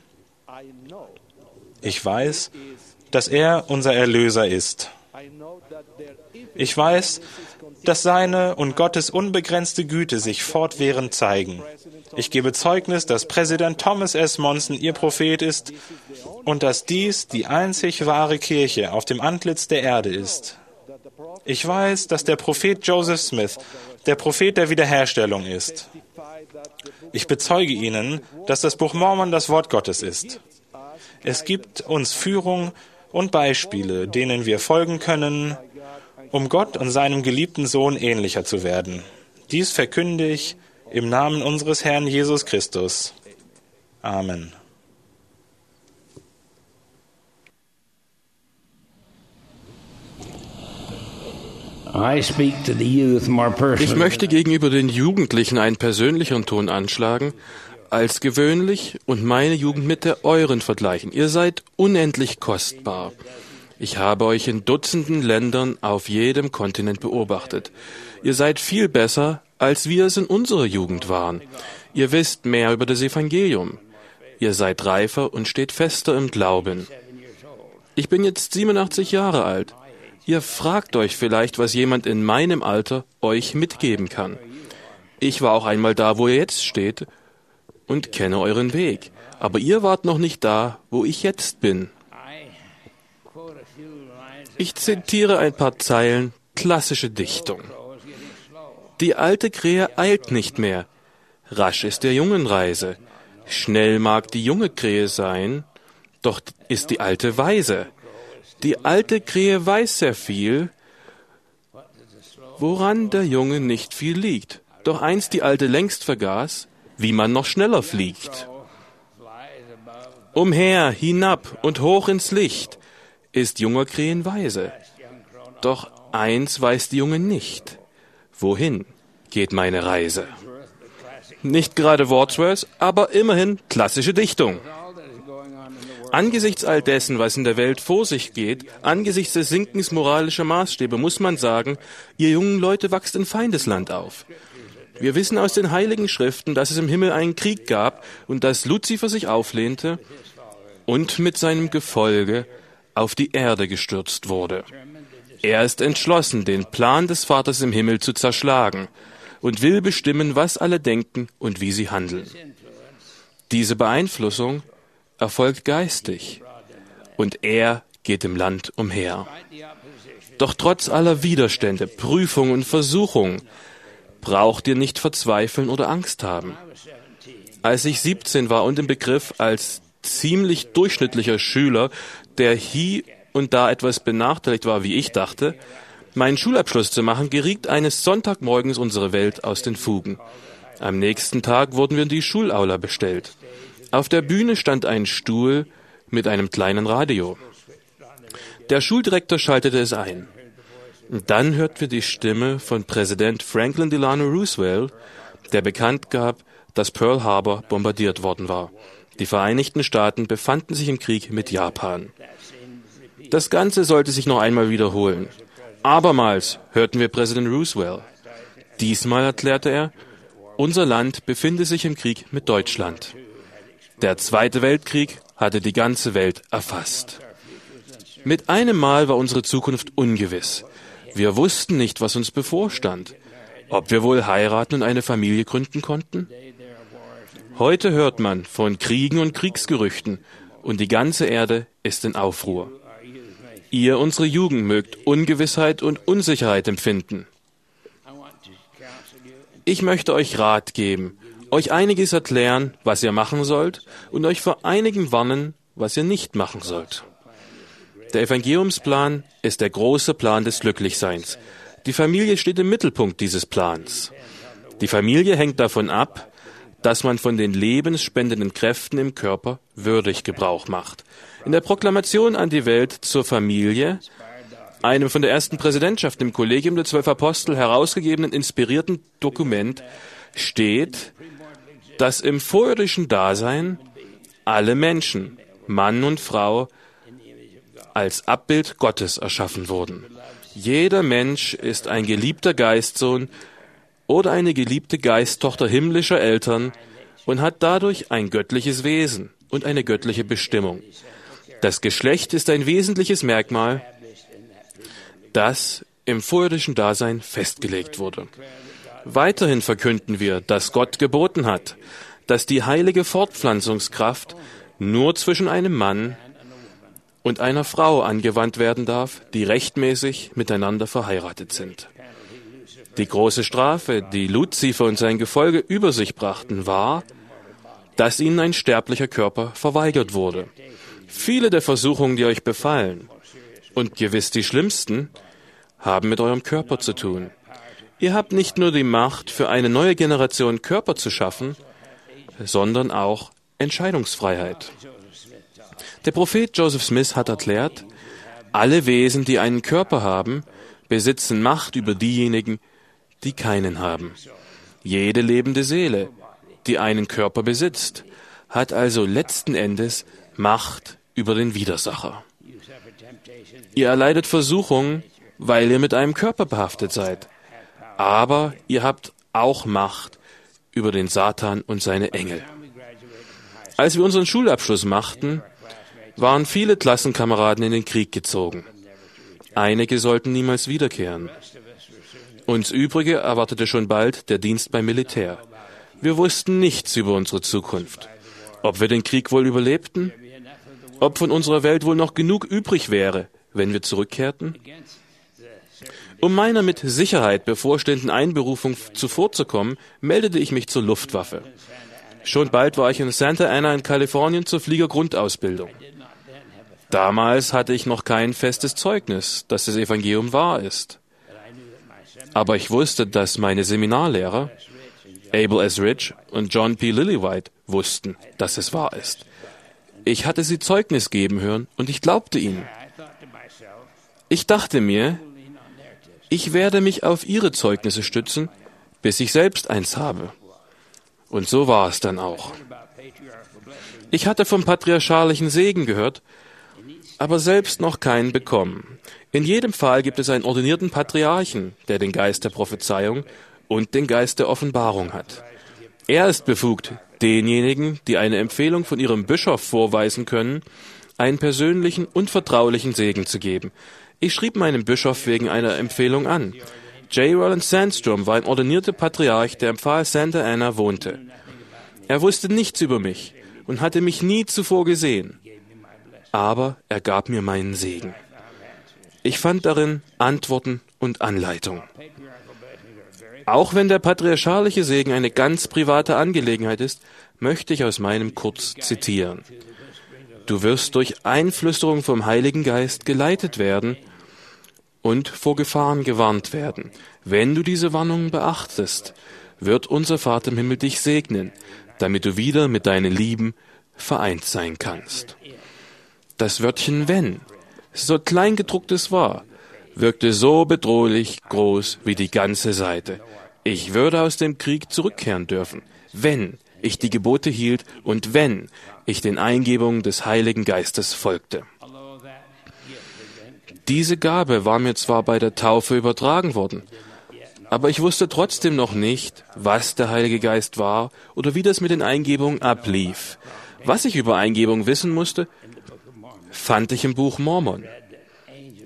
Ich weiß, dass er unser Erlöser ist. Ich weiß, dass seine und Gottes unbegrenzte Güte sich fortwährend zeigen. Ich gebe Zeugnis, dass Präsident Thomas S. Monson Ihr Prophet ist und dass dies die einzig wahre Kirche auf dem Antlitz der Erde ist. Ich weiß, dass der Prophet Joseph Smith der Prophet der Wiederherstellung ist. Ich bezeuge Ihnen, dass das Buch Mormon das Wort Gottes ist. Es gibt uns Führung und Beispiele, denen wir folgen können, um Gott und seinem geliebten Sohn ähnlicher zu werden. Dies verkünde ich im Namen unseres Herrn Jesus Christus. Amen. Ich möchte gegenüber den Jugendlichen einen persönlicheren Ton anschlagen als gewöhnlich und meine Jugend mit der euren vergleichen. Ihr seid unendlich kostbar. Ich habe euch in Dutzenden Ländern auf jedem Kontinent beobachtet. Ihr seid viel besser, als wir es in unserer Jugend waren. Ihr wisst mehr über das Evangelium. Ihr seid reifer und steht fester im Glauben. Ich bin jetzt siebenundachtzig Jahre alt. Ihr fragt euch vielleicht, was jemand in meinem Alter euch mitgeben kann. Ich war auch einmal da, wo ihr jetzt steht und kenne euren Weg. Aber ihr wart noch nicht da, wo ich jetzt bin. Ich zitiere ein paar Zeilen, klassische Dichtung. Die alte Krähe eilt nicht mehr. Rasch ist der Jungen Reise. Schnell mag die junge Krähe sein, doch ist die alte weise. Die alte Krähe weiß sehr viel, woran der Junge nicht viel liegt. Doch einst die Alte längst vergaß, wie man noch schneller fliegt. Umher, hinab und hoch ins Licht ist junger Krähen weise. Doch eins weiß die Junge nicht. Wohin geht meine Reise? Nicht gerade Wordsworth, aber immerhin klassische Dichtung. Angesichts all dessen, was in der Welt vor sich geht, angesichts des Sinkens moralischer Maßstäbe, muss man sagen, ihr jungen Leute wachst in Feindesland auf. Wir wissen aus den Heiligen Schriften, dass es im Himmel einen Krieg gab und dass Luzifer sich auflehnte und mit seinem Gefolge auf die Erde gestürzt wurde. Er ist entschlossen, den Plan des Vaters im Himmel zu zerschlagen und will bestimmen, was alle denken und wie sie handeln. Diese Beeinflussung erfolgt geistig und er geht im Land umher. Doch trotz aller Widerstände, Prüfung und Versuchung braucht ihr nicht verzweifeln oder Angst haben. Als ich siebzehn war und im Begriff, als ziemlich durchschnittlicher Schüler, der hier und da etwas benachteiligt war, wie ich dachte, meinen Schulabschluss zu machen, geriet eines Sonntagmorgens unsere Welt aus den Fugen. Am nächsten Tag wurden wir in die Schulaula bestellt. Auf der Bühne stand ein Stuhl mit einem kleinen Radio. Der Schuldirektor schaltete es ein. Dann hörten wir die Stimme von Präsident Franklin Delano Roosevelt, der bekannt gab, dass Pearl Harbor bombardiert worden war. Die Vereinigten Staaten befanden sich im Krieg mit Japan. Das Ganze sollte sich noch einmal wiederholen. Abermals hörten wir Präsident Roosevelt. Diesmal erklärte er, unser Land befinde sich im Krieg mit Deutschland. Der Zweite Weltkrieg hatte die ganze Welt erfasst. Mit einem Mal war unsere Zukunft ungewiss. Wir wussten nicht, was uns bevorstand. Ob wir wohl heiraten und eine Familie gründen konnten? Heute hört man von Kriegen und Kriegsgerüchten und die ganze Erde ist in Aufruhr. Ihr, unsere Jugend, mögt Ungewissheit und Unsicherheit empfinden. Ich möchte euch Rat geben, euch einiges erklären, was ihr machen sollt, und euch vor einigem warnen, was ihr nicht machen sollt. Der Evangeliumsplan ist der große Plan des Glücklichseins. Die Familie steht im Mittelpunkt dieses Plans. Die Familie hängt davon ab, dass man von den lebensspendenden Kräften im Körper würdig Gebrauch macht. In der Proklamation an die Welt zur Familie, einem von der ersten Präsidentschaft im Kollegium der Zwölf Apostel herausgegebenen inspirierten Dokument, steht, dass im vorirdischen Dasein alle Menschen, Mann und Frau, als Abbild Gottes erschaffen wurden. Jeder Mensch ist ein geliebter Geistsohn oder eine geliebte Geisttochter himmlischer Eltern und hat dadurch ein göttliches Wesen und eine göttliche Bestimmung. Das Geschlecht ist ein wesentliches Merkmal, das im vorirdischen Dasein festgelegt wurde. Weiterhin verkünden wir, dass Gott geboten hat, dass die heilige Fortpflanzungskraft nur zwischen einem Mann und einer Frau angewandt werden darf, die rechtmäßig miteinander verheiratet sind. Die große Strafe, die Luzifer und sein Gefolge über sich brachten, war, dass ihnen ein sterblicher Körper verweigert wurde. Viele der Versuchungen, die euch befallen, und gewiss die schlimmsten, haben mit eurem Körper zu tun. Ihr habt nicht nur die Macht, für eine neue Generation Körper zu schaffen, sondern auch Entscheidungsfreiheit. Der Prophet Joseph Smith hat erklärt, alle Wesen, die einen Körper haben, besitzen Macht über diejenigen, die keinen haben. Jede lebende Seele, die einen Körper besitzt, hat also letzten Endes Macht über den Widersacher. Ihr erleidet Versuchung, weil ihr mit einem Körper behaftet seid. Aber ihr habt auch Macht über den Satan und seine Engel. Als wir unseren Schulabschluss machten, waren viele Klassenkameraden in den Krieg gezogen. Einige sollten niemals wiederkehren. Uns Übrige erwartete schon bald der Dienst beim Militär. Wir wussten nichts über unsere Zukunft. Ob wir den Krieg wohl überlebten? Ob von unserer Welt wohl noch genug übrig wäre, wenn wir zurückkehrten? Um meiner mit Sicherheit bevorstehenden Einberufung zuvorzukommen, meldete ich mich zur Luftwaffe. Schon bald war ich in Santa Ana in Kalifornien zur Fliegergrundausbildung. Damals hatte ich noch kein festes Zeugnis, dass das Evangelium wahr ist. Aber ich wusste, dass meine Seminarlehrer, Abel S. Rich und John P. Lillywhite, wussten, dass es wahr ist. Ich hatte sie Zeugnis geben hören und ich glaubte ihnen. Ich dachte mir, ich werde mich auf ihre Zeugnisse stützen, bis ich selbst eins habe. Und so war es dann auch. Ich hatte vom patriarchalischen Segen gehört, aber selbst noch keinen bekommen. In jedem Fall gibt es einen ordinierten Patriarchen, der den Geist der Prophezeiung und den Geist der Offenbarung hat. Er ist befugt, denjenigen, die eine Empfehlung von ihrem Bischof vorweisen können, einen persönlichen und vertraulichen Segen zu geben. Ich schrieb meinem Bischof wegen einer Empfehlung an. J. Roland Sandstrom war ein ordinierter Patriarch, der im Pfahl Santa Ana wohnte. Er wusste nichts über mich und hatte mich nie zuvor gesehen. Aber er gab mir meinen Segen. Ich fand darin Antworten und Anleitung. Auch wenn der patriarchalische Segen eine ganz private Angelegenheit ist, möchte ich aus meinem Kurz zitieren. Du wirst durch Einflüsterung vom Heiligen Geist geleitet werden und vor Gefahren gewarnt werden. Wenn du diese Warnungen beachtest, wird unser Vater im Himmel dich segnen, damit du wieder mit deinen Lieben vereint sein kannst. Das Wörtchen wenn, so klein gedruckt es war, wirkte so bedrohlich groß wie die ganze Seite. Ich würde aus dem Krieg zurückkehren dürfen, wenn ich die Gebote hielt und wenn ich den Eingebungen des Heiligen Geistes folgte. Diese Gabe war mir zwar bei der Taufe übertragen worden, aber ich wusste trotzdem noch nicht, was der Heilige Geist war oder wie das mit den Eingebungen ablief. Was ich über Eingebung wissen musste, fand ich im Buch Mormon.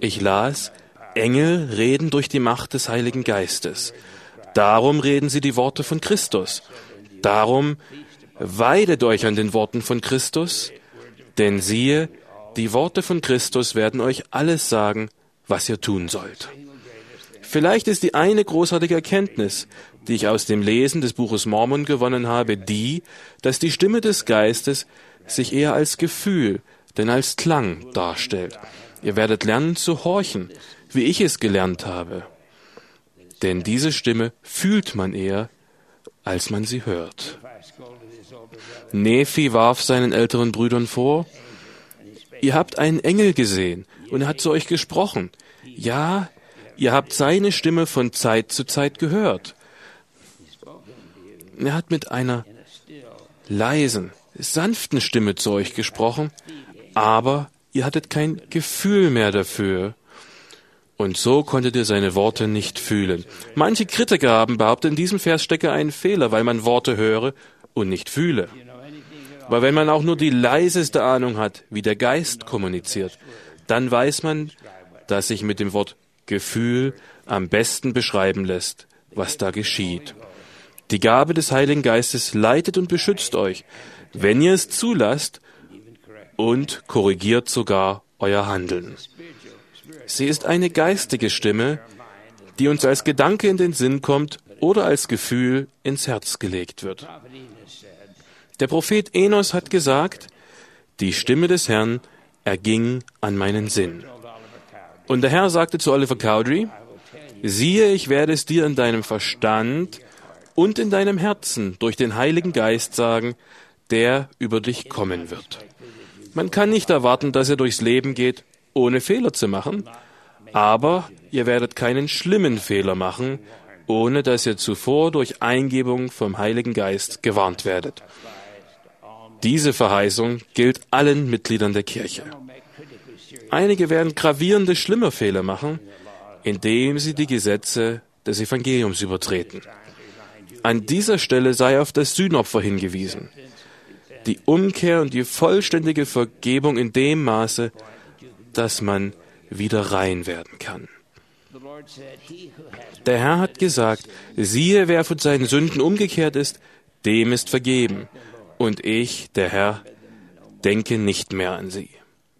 Ich las, Engel reden durch die Macht des Heiligen Geistes. Darum reden sie die Worte von Christus. Darum weidet euch an den Worten von Christus, denn siehe, die Worte von Christus werden euch alles sagen, was ihr tun sollt. Vielleicht ist die eine großartige Erkenntnis, die ich aus dem Lesen des Buches Mormon gewonnen habe, die, dass die Stimme des Geistes sich eher als Gefühl, denn als Klang darstellt. Ihr werdet lernen zu horchen, wie ich es gelernt habe. Denn diese Stimme fühlt man eher, als man sie hört. Nephi warf seinen älteren Brüdern vor, ihr habt einen Engel gesehen und er hat zu euch gesprochen. Ja, ihr habt seine Stimme von Zeit zu Zeit gehört. Er hat mit einer leisen, sanften Stimme zu euch gesprochen, aber ihr hattet kein Gefühl mehr dafür. Und so konntet ihr seine Worte nicht fühlen. Manche Kritiker haben behauptet, in diesem Vers stecke ein Fehler, weil man Worte höre und nicht fühle. Aber wenn man auch nur die leiseste Ahnung hat, wie der Geist kommuniziert, dann weiß man, dass sich mit dem Wort Gefühl am besten beschreiben lässt, was da geschieht. Die Gabe des Heiligen Geistes leitet und beschützt euch, wenn ihr es zulasst, und korrigiert sogar euer Handeln. Sie ist eine geistige Stimme, die uns als Gedanke in den Sinn kommt oder als Gefühl ins Herz gelegt wird. Der Prophet Enos hat gesagt, die Stimme des Herrn erging an meinen Sinn. Und der Herr sagte zu Oliver Cowdery, siehe, ich werde es dir in deinem Verstand und in deinem Herzen durch den Heiligen Geist sagen, der über dich kommen wird. Man kann nicht erwarten, dass ihr durchs Leben geht, ohne Fehler zu machen, aber ihr werdet keinen schlimmen Fehler machen, ohne dass ihr zuvor durch Eingebung vom Heiligen Geist gewarnt werdet. Diese Verheißung gilt allen Mitgliedern der Kirche. Einige werden gravierende, schlimme Fehler machen, indem sie die Gesetze des Evangeliums übertreten. An dieser Stelle sei auf das Sühnopfer hingewiesen. Die Umkehr und die vollständige Vergebung in dem Maße, dass man wieder rein werden kann. Der Herr hat gesagt, siehe, wer von seinen Sünden umgekehrt ist, dem ist vergeben. Und ich, der Herr, denke nicht mehr an sie.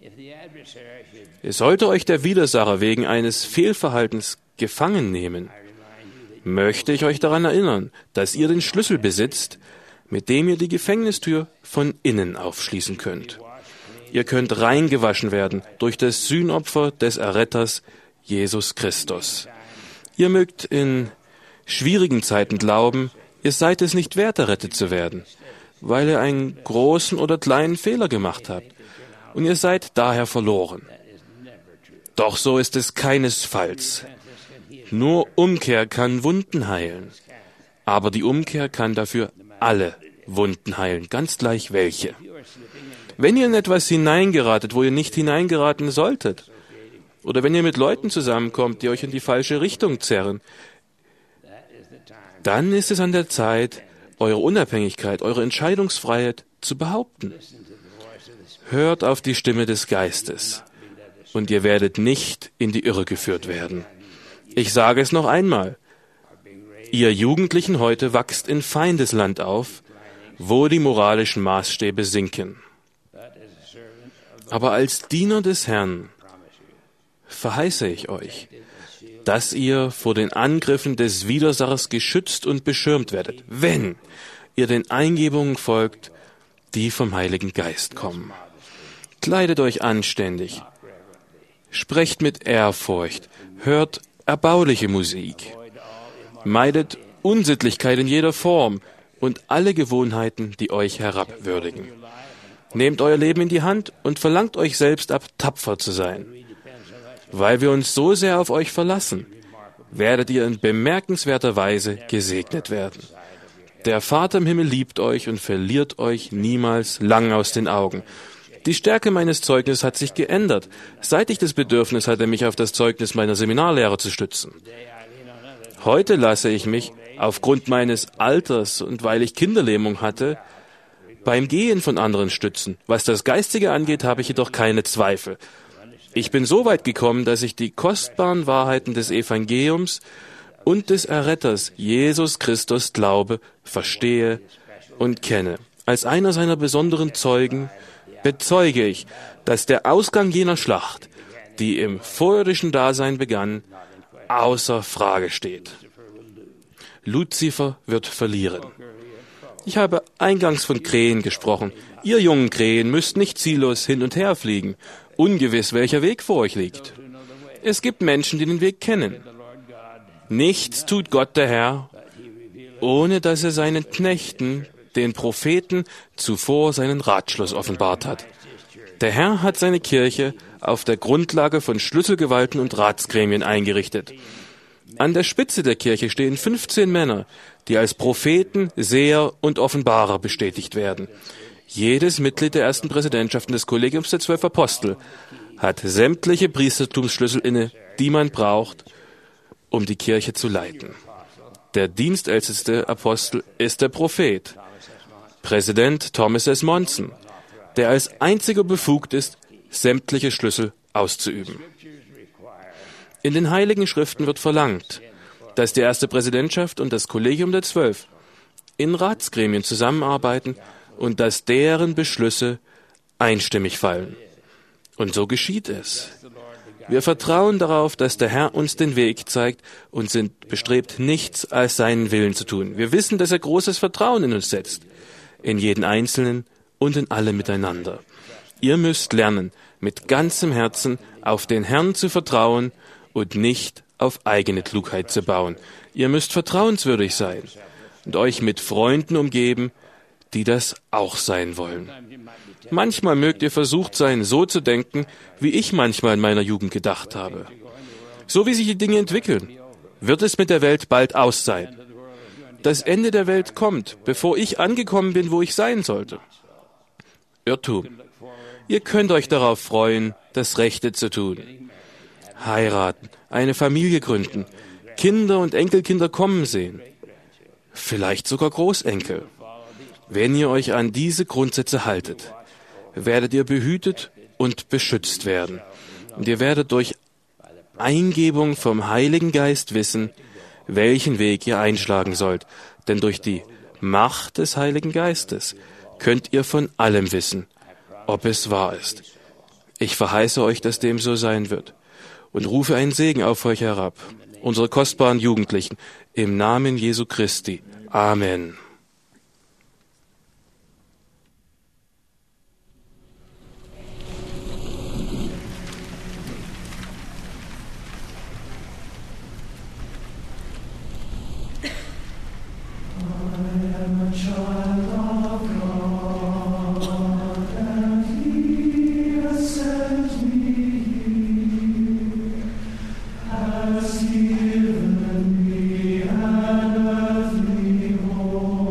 Sollte euch der Widersacher wegen eines Fehlverhaltens gefangen nehmen, möchte ich euch daran erinnern, dass ihr den Schlüssel besitzt, mit dem ihr die Gefängnistür von innen aufschließen könnt. Ihr könnt reingewaschen werden durch das Sühnopfer des Erretters Jesus Christus. Ihr mögt in schwierigen Zeiten glauben, ihr seid es nicht wert, errettet zu werden, weil ihr einen großen oder kleinen Fehler gemacht habt, und ihr seid daher verloren. Doch so ist es keinesfalls. Nur Umkehr kann Wunden heilen, aber die Umkehr kann dafür alle Wunden heilen, ganz gleich welche. Wenn ihr in etwas hineingeratet, wo ihr nicht hineingeraten solltet, oder wenn ihr mit Leuten zusammenkommt, die euch in die falsche Richtung zerren, dann ist es an der Zeit, eure Unabhängigkeit, eure Entscheidungsfreiheit zu behaupten. Hört auf die Stimme des Geistes, und ihr werdet nicht in die Irre geführt werden. Ich sage es noch einmal. Ihr Jugendlichen heute wachst in Feindesland auf, wo die moralischen Maßstäbe sinken. Aber als Diener des Herrn verheiße ich euch, dass ihr vor den Angriffen des Widersachers geschützt und beschirmt werdet, wenn ihr den Eingebungen folgt, die vom Heiligen Geist kommen. Kleidet euch anständig, sprecht mit Ehrfurcht, hört erbauliche Musik, meidet Unsittlichkeit in jeder Form und alle Gewohnheiten, die euch herabwürdigen. Nehmt euer Leben in die Hand und verlangt euch selbst ab, tapfer zu sein. Weil wir uns so sehr auf euch verlassen, werdet ihr in bemerkenswerter Weise gesegnet werden. Der Vater im Himmel liebt euch und verliert euch niemals lang aus den Augen. Die Stärke meines Zeugnisses hat sich geändert, seit ich das Bedürfnis hatte, mich auf das Zeugnis meiner Seminarlehrer zu stützen. Heute lasse ich mich, aufgrund meines Alters und weil ich Kinderlähmung hatte, beim Gehen von anderen stützen. Was das Geistige angeht, habe ich jedoch keine Zweifel. Ich bin so weit gekommen, dass ich die kostbaren Wahrheiten des Evangeliums und des Erretters Jesus Christus glaube, verstehe und kenne. Als einer seiner besonderen Zeugen bezeuge ich, dass der Ausgang jener Schlacht, die im vorirdischen Dasein begann, außer Frage steht. Luzifer wird verlieren. Ich habe eingangs von Krähen gesprochen. Ihr jungen Krähen müsst nicht ziellos hin und her fliegen, ungewiss welcher Weg vor euch liegt. Es gibt Menschen, die den Weg kennen. Nichts tut Gott der Herr, ohne dass er seinen Knechten, den Propheten, zuvor seinen Ratschluss offenbart hat. Der Herr hat seine Kirche auf der Grundlage von Schlüsselgewalten und Ratsgremien eingerichtet. An der Spitze der Kirche stehen fünfzehn Männer, die als Propheten, Seher und Offenbarer bestätigt werden. Jedes Mitglied der ersten Präsidentschaften des Kollegiums der zwölf Apostel hat sämtliche Priestertumsschlüssel inne, die man braucht, um die Kirche zu leiten. Der dienstälteste Apostel ist der Prophet, Präsident Thomas S. Monson, der als einziger befugt ist, sämtliche Schlüssel auszuüben. In den Heiligen Schriften wird verlangt, dass die erste Präsidentschaft und das Kollegium der Zwölf in Ratsgremien zusammenarbeiten und dass deren Beschlüsse einstimmig fallen. Und so geschieht es. Wir vertrauen darauf, dass der Herr uns den Weg zeigt und sind bestrebt, nichts als seinen Willen zu tun. Wir wissen, dass er großes Vertrauen in uns setzt, in jeden Einzelnen und in alle miteinander. Ihr müsst lernen, mit ganzem Herzen auf den Herrn zu vertrauen und nicht auf eigene Klugheit zu bauen. Ihr müsst vertrauenswürdig sein und euch mit Freunden umgeben, die das auch sein wollen. Manchmal mögt ihr versucht sein, so zu denken, wie ich manchmal in meiner Jugend gedacht habe. So wie sich die Dinge entwickeln, wird es mit der Welt bald aus sein. Das Ende der Welt kommt, bevor ich angekommen bin, wo ich sein sollte. Irrtum. Ihr könnt euch darauf freuen, das Rechte zu tun. Heiraten, eine Familie gründen, Kinder und Enkelkinder kommen sehen. Vielleicht sogar Großenkel. Wenn ihr euch an diese Grundsätze haltet, werdet ihr behütet und beschützt werden. Und ihr werdet durch Eingebung vom Heiligen Geist wissen, welchen Weg ihr einschlagen sollt. Denn durch die Macht des Heiligen Geistes könnt ihr von allem wissen, ob es wahr ist. Ich verheiße euch, dass dem so sein wird und rufe einen Segen auf euch herab, unsere kostbaren Jugendlichen, im Namen Jesu Christi. Amen. Has given me an earthly home.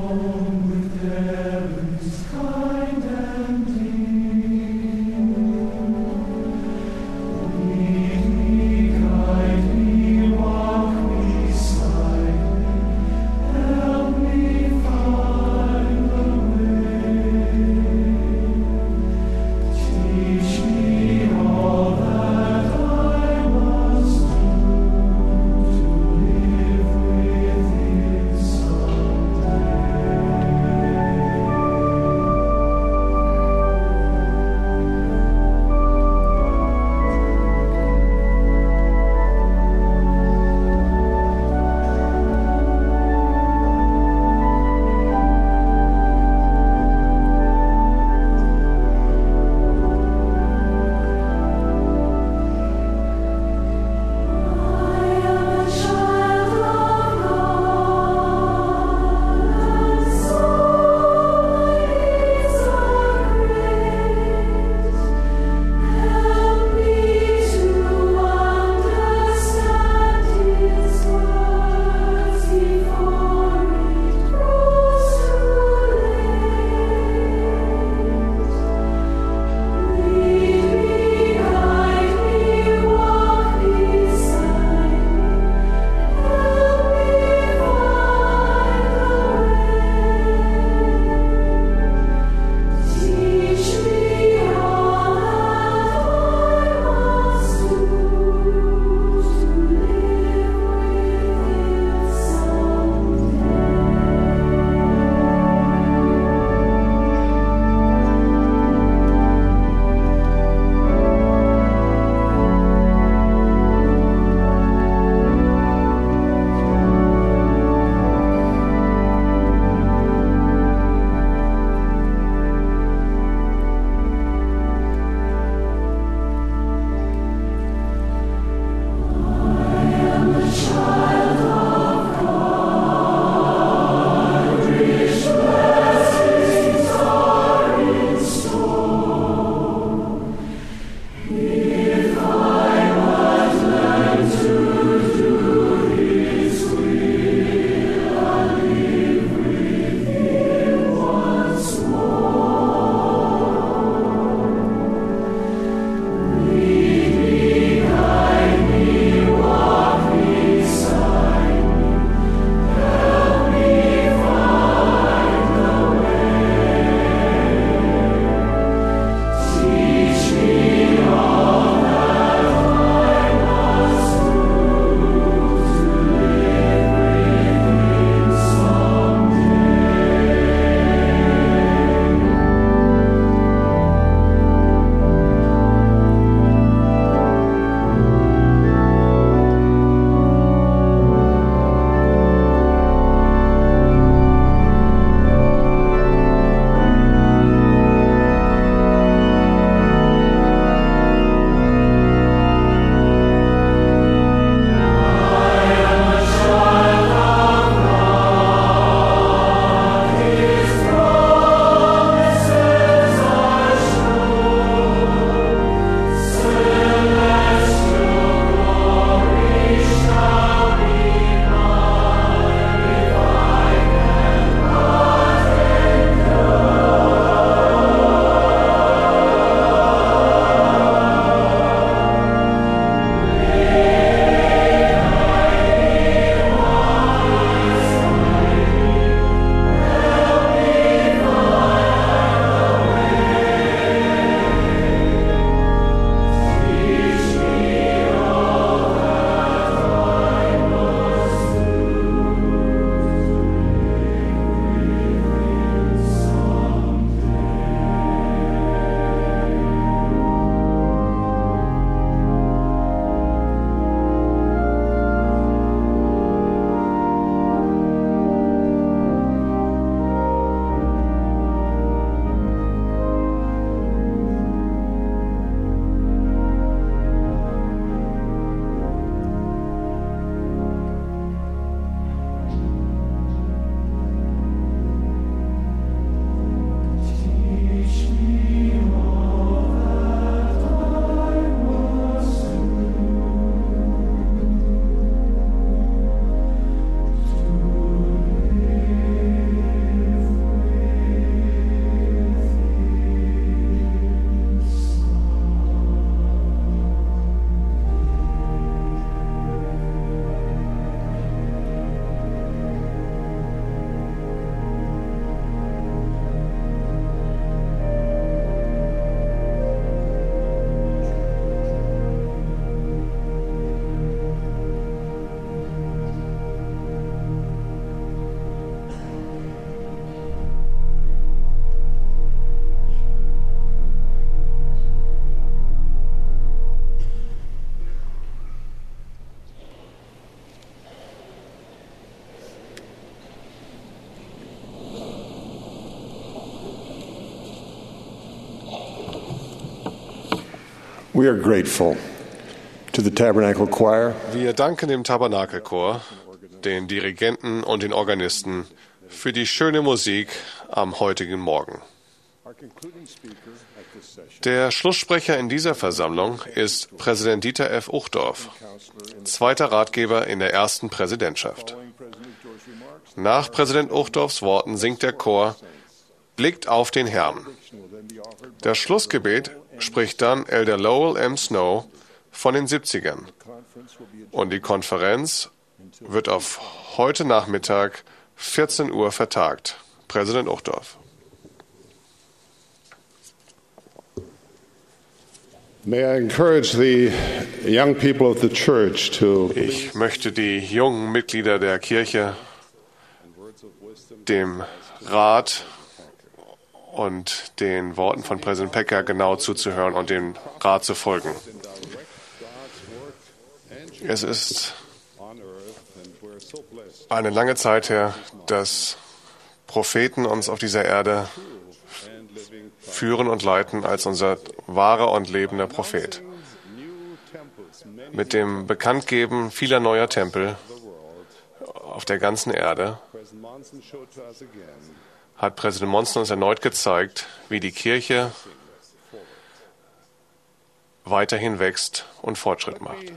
We are grateful to the Tabernacle Choir. Wir danken dem Tabernakelchor, den Dirigenten und den Organisten für die schöne Musik am heutigen Morgen. Der Schlusssprecher in dieser Versammlung ist Präsident Dieter F. Uchtdorf, zweiter Ratgeber in der ersten Präsidentschaft. Nach Präsident Uchtdorfs Worten singt der Chor »Blickt auf den Herrn«. Das Schlussgebet spricht dann Elder Lowell M. Snow von den siebzigern. Und die Konferenz wird auf heute Nachmittag vierzehn Uhr vertagt. Präsident Uchtdorf. May I encourage the young people of the church to Ich möchte die jungen Mitglieder der Kirche dem Rat und den Worten von Präsident Pecker genau zuzuhören und dem Rat zu folgen. Es ist eine lange Zeit her, dass Propheten uns auf dieser Erde führen und leiten als unser wahrer und lebender Prophet. Mit dem Bekanntgeben vieler neuer Tempel auf der ganzen Erde hat Präsident Monson uns erneut gezeigt, wie die Kirche weiterhin wächst und Fortschritt macht.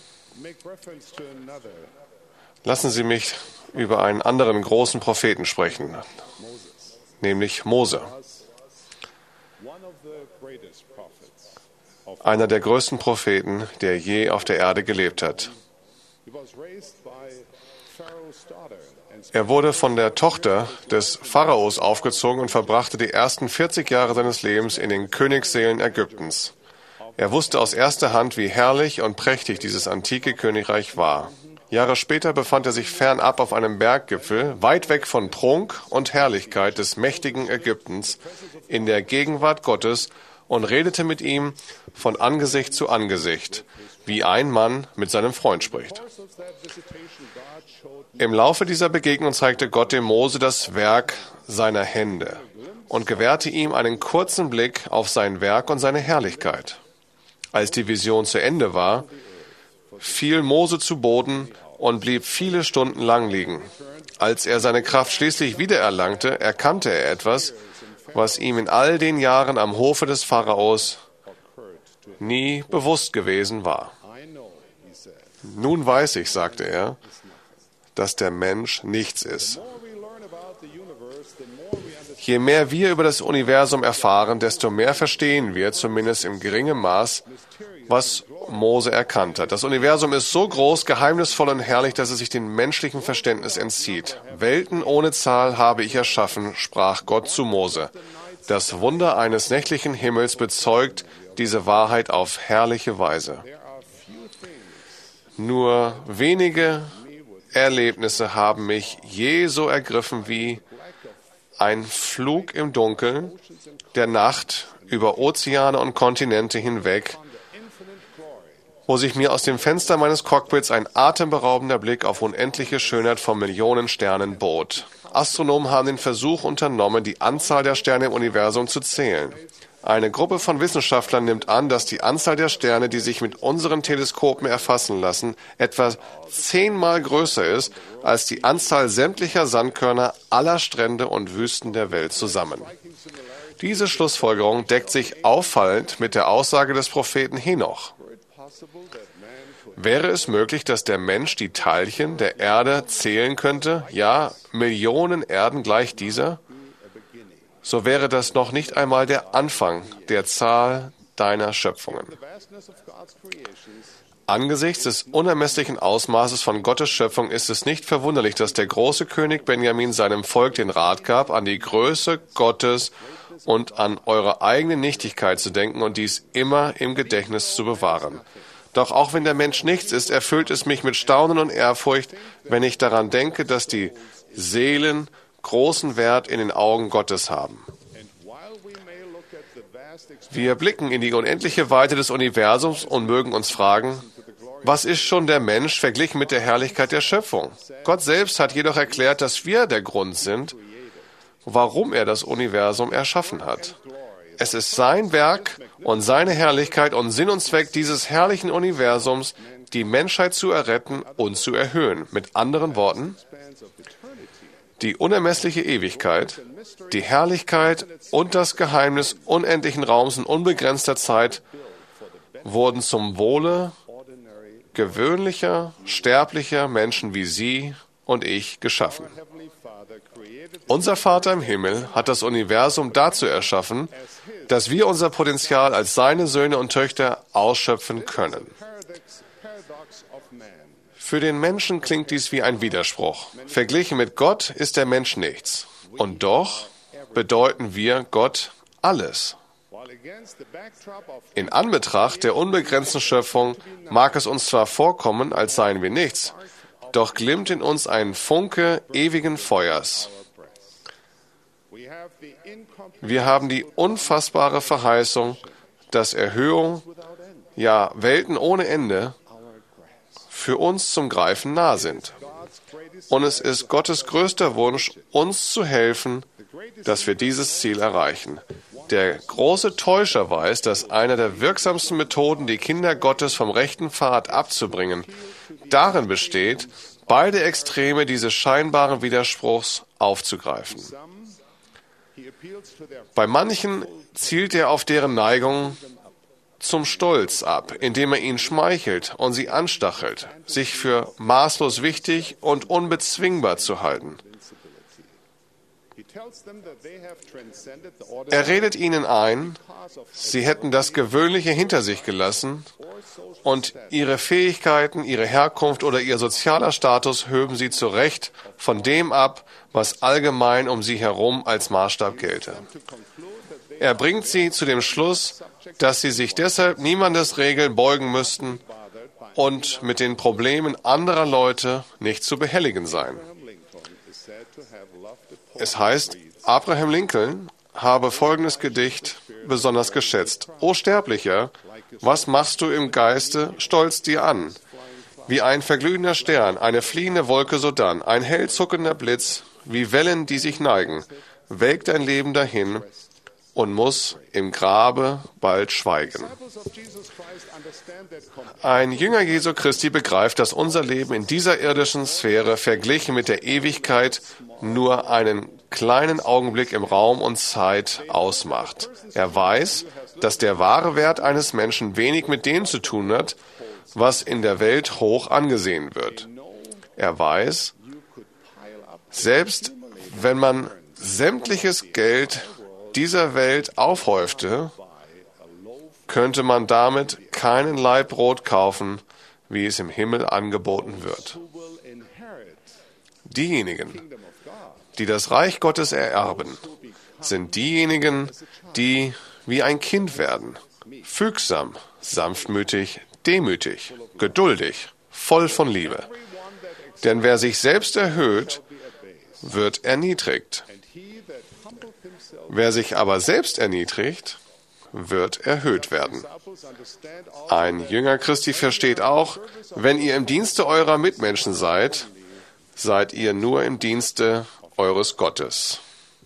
Lassen Sie mich über einen anderen großen Propheten sprechen, nämlich Mose. Einer der größten Propheten, der je auf der Erde gelebt hat. Er wurde von der Tochter des Pharaos aufgezogen und verbrachte die ersten vierzig Jahre seines Lebens in den Königssälen Ägyptens. Er wusste aus erster Hand, wie herrlich und prächtig dieses antike Königreich war. Jahre später befand er sich fernab auf einem Berggipfel, weit weg von Prunk und Herrlichkeit des mächtigen Ägyptens, in der Gegenwart Gottes und redete mit ihm von Angesicht zu Angesicht, wie ein Mann mit seinem Freund spricht. Im Laufe dieser Begegnung zeigte Gott dem Mose das Werk seiner Hände und gewährte ihm einen kurzen Blick auf sein Werk und seine Herrlichkeit. Als die Vision zu Ende war, fiel Mose zu Boden und blieb viele Stunden lang liegen. Als er seine Kraft schließlich wiedererlangte, erkannte er etwas, was ihm in all den Jahren am Hofe des Pharaos nie bewusst gewesen war. Nun weiß ich, sagte er, dass der Mensch nichts ist. Je mehr wir über das Universum erfahren, desto mehr verstehen wir, zumindest im geringen Maß, was Mose erkannt hat. Das Universum ist so groß, geheimnisvoll und herrlich, dass es sich dem menschlichen Verständnis entzieht. Welten ohne Zahl habe ich erschaffen, sprach Gott zu Mose. Das Wunder eines nächtlichen Himmels bezeugt diese Wahrheit auf herrliche Weise. Nur wenige Erlebnisse haben mich je so ergriffen wie ein Flug im Dunkeln der Nacht über Ozeane und Kontinente hinweg, wo sich mir aus dem Fenster meines Cockpits ein atemberaubender Blick auf unendliche Schönheit von Millionen Sternen bot. Astronomen haben den Versuch unternommen, die Anzahl der Sterne im Universum zu zählen. Eine Gruppe von Wissenschaftlern nimmt an, dass die Anzahl der Sterne, die sich mit unseren Teleskopen erfassen lassen, etwa zehnmal größer ist als die Anzahl sämtlicher Sandkörner aller Strände und Wüsten der Welt zusammen. Diese Schlussfolgerung deckt sich auffallend mit der Aussage des Propheten Henoch. Wäre es möglich, dass der Mensch die Teilchen der Erde zählen könnte, ja, Millionen Erden gleich dieser? So wäre das noch nicht einmal der Anfang der Zahl deiner Schöpfungen. Angesichts des unermesslichen Ausmaßes von Gottes Schöpfung ist es nicht verwunderlich, dass der große König Benjamin seinem Volk den Rat gab, an die Größe Gottes und an eure eigene Nichtigkeit zu denken und dies immer im Gedächtnis zu bewahren. Doch auch wenn der Mensch nichts ist, erfüllt es mich mit Staunen und Ehrfurcht, wenn ich daran denke, dass die Seelen großen Wert in den Augen Gottes haben. Wir blicken in die unendliche Weite des Universums und mögen uns fragen, was ist schon der Mensch verglichen mit der Herrlichkeit der Schöpfung? Gott selbst hat jedoch erklärt, dass wir der Grund sind, warum er das Universum erschaffen hat. Es ist sein Werk und seine Herrlichkeit und Sinn und Zweck dieses herrlichen Universums, die Menschheit zu erretten und zu erhöhen. Mit anderen Worten, die unermessliche Ewigkeit, die Herrlichkeit und das Geheimnis unendlichen Raums und unbegrenzter Zeit wurden zum Wohle gewöhnlicher, sterblicher Menschen wie Sie und ich geschaffen. Unser Vater im Himmel hat das Universum dazu erschaffen, dass wir unser Potenzial als seine Söhne und Töchter ausschöpfen können. Für den Menschen klingt dies wie ein Widerspruch. Verglichen mit Gott ist der Mensch nichts. Und doch bedeuten wir Gott alles. In Anbetracht der unbegrenzten Schöpfung mag es uns zwar vorkommen, als seien wir nichts, doch glimmt in uns ein Funke ewigen Feuers. Wir haben die unfassbare Verheißung, dass Erhöhung, ja Welten ohne Ende, für uns zum Greifen nah sind. Und es ist Gottes größter Wunsch, uns zu helfen, dass wir dieses Ziel erreichen. Der große Täuscher weiß, dass eine der wirksamsten Methoden, die Kinder Gottes vom rechten Pfad abzubringen, darin besteht, beide Extreme dieses scheinbaren Widerspruchs aufzugreifen. Bei manchen zielt er auf deren Neigung zum Stolz ab, indem er ihnen schmeichelt und sie anstachelt, sich für maßlos wichtig und unbezwingbar zu halten. Er redet ihnen ein, sie hätten das Gewöhnliche hinter sich gelassen und ihre Fähigkeiten, ihre Herkunft oder ihr sozialer Status höben sie zu Recht von dem ab, was allgemein um sie herum als Maßstab gelte. Er bringt sie zu dem Schluss, dass sie sich deshalb niemandes Regeln beugen müssten und mit den Problemen anderer Leute nicht zu behelligen seien. Es heißt, Abraham Lincoln habe folgendes Gedicht besonders geschätzt. O Sterblicher, was machst du im Geiste stolz dir an? Wie ein verglühender Stern, eine fliehende Wolke sodann, ein hell zuckender Blitz, wie Wellen, die sich neigen, welkt dein Leben dahin und muss im Grabe bald schweigen. Ein Jünger Jesu Christi begreift, dass unser Leben in dieser irdischen Sphäre verglichen mit der Ewigkeit nur einen kleinen Augenblick im Raum und Zeit ausmacht. Er weiß, dass der wahre Wert eines Menschen wenig mit dem zu tun hat, was in der Welt hoch angesehen wird. Er weiß, selbst wenn man sämtliches Geld dieser Welt aufhäufte, könnte man damit keinen Laib Brot kaufen, wie es im Himmel angeboten wird. Diejenigen, die das Reich Gottes ererben, sind diejenigen, die wie ein Kind werden, fügsam, sanftmütig, demütig, geduldig, voll von Liebe. Denn wer sich selbst erhöht, wird erniedrigt. Wer sich aber selbst erniedrigt, wird erhöht werden. Ein Jünger Christi versteht auch, wenn ihr im Dienste eurer Mitmenschen seid, seid ihr nur im Dienste eures Gottes.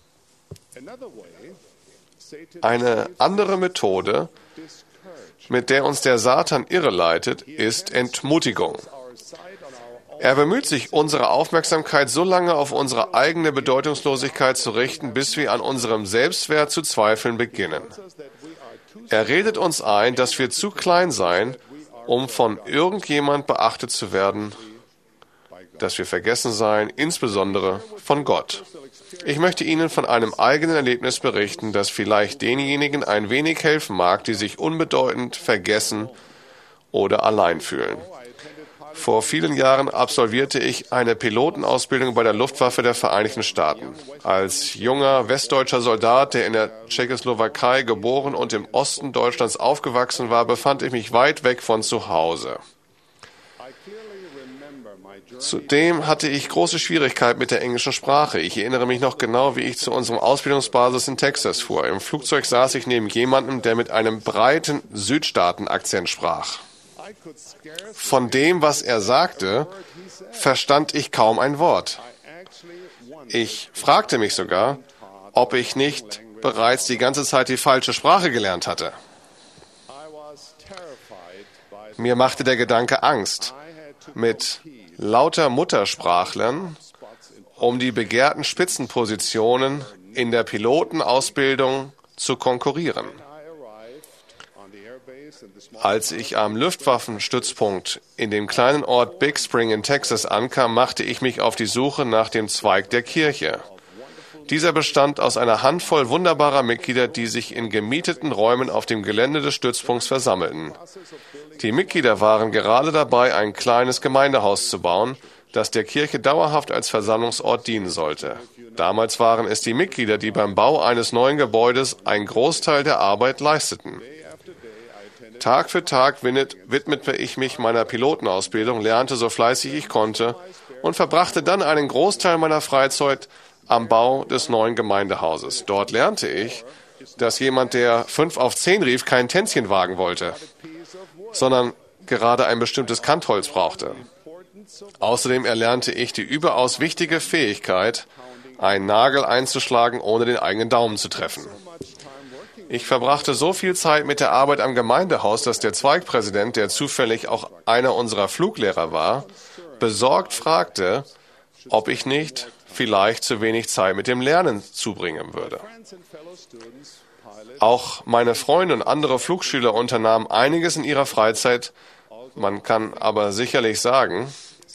Eine andere Methode, mit der uns der Satan irreleitet, ist Entmutigung. Er bemüht sich, unsere Aufmerksamkeit so lange auf unsere eigene Bedeutungslosigkeit zu richten, bis wir an unserem Selbstwert zu zweifeln beginnen. Er redet uns ein, dass wir zu klein seien, um von irgendjemand beachtet zu werden, dass wir vergessen seien, insbesondere von Gott. Ich möchte Ihnen von einem eigenen Erlebnis berichten, das vielleicht denjenigen ein wenig helfen mag, die sich unbedeutend, vergessen oder allein fühlen. Vor vielen Jahren absolvierte ich eine Pilotenausbildung bei der Luftwaffe der Vereinigten Staaten. Als junger westdeutscher Soldat, der in der Tschechoslowakei geboren und im Osten Deutschlands aufgewachsen war, befand ich mich weit weg von zu Hause. Zudem hatte ich große Schwierigkeiten mit der englischen Sprache. Ich erinnere mich noch genau, wie ich zu unserem Ausbildungsbasis in Texas fuhr. Im Flugzeug saß ich neben jemandem, der mit einem breiten Südstaaten-Akzent sprach. Von dem, was er sagte, verstand ich kaum ein Wort. Ich fragte mich sogar, ob ich nicht bereits die ganze Zeit die falsche Sprache gelernt hatte. Mir machte der Gedanke Angst, mit lauter Muttersprachlern um die begehrten Spitzenpositionen in der Pilotenausbildung zu konkurrieren. Als ich am Luftwaffenstützpunkt in dem kleinen Ort Big Spring in Texas ankam, machte ich mich auf die Suche nach dem Zweig der Kirche. Dieser bestand aus einer Handvoll wunderbarer Mitglieder, die sich in gemieteten Räumen auf dem Gelände des Stützpunkts versammelten. Die Mitglieder waren gerade dabei, ein kleines Gemeindehaus zu bauen, das der Kirche dauerhaft als Versammlungsort dienen sollte. Damals waren es die Mitglieder, die beim Bau eines neuen Gebäudes einen Großteil der Arbeit leisteten. Tag für Tag widmete ich mich meiner Pilotenausbildung, lernte so fleißig ich konnte und verbrachte dann einen Großteil meiner Freizeit am Bau des neuen Gemeindehauses. Dort lernte ich, dass jemand, der fünf auf zehn rief, kein Tänzchen wagen wollte, sondern gerade ein bestimmtes Kantholz brauchte. Außerdem erlernte ich die überaus wichtige Fähigkeit, einen Nagel einzuschlagen, ohne den eigenen Daumen zu treffen. Ich verbrachte so viel Zeit mit der Arbeit am Gemeindehaus, dass der Zweigpräsident, der zufällig auch einer unserer Fluglehrer war, besorgt fragte, ob ich nicht vielleicht zu wenig Zeit mit dem Lernen zubringen würde. Auch meine Freunde und andere Flugschüler unternahmen einiges in ihrer Freizeit. Man kann aber sicherlich sagen,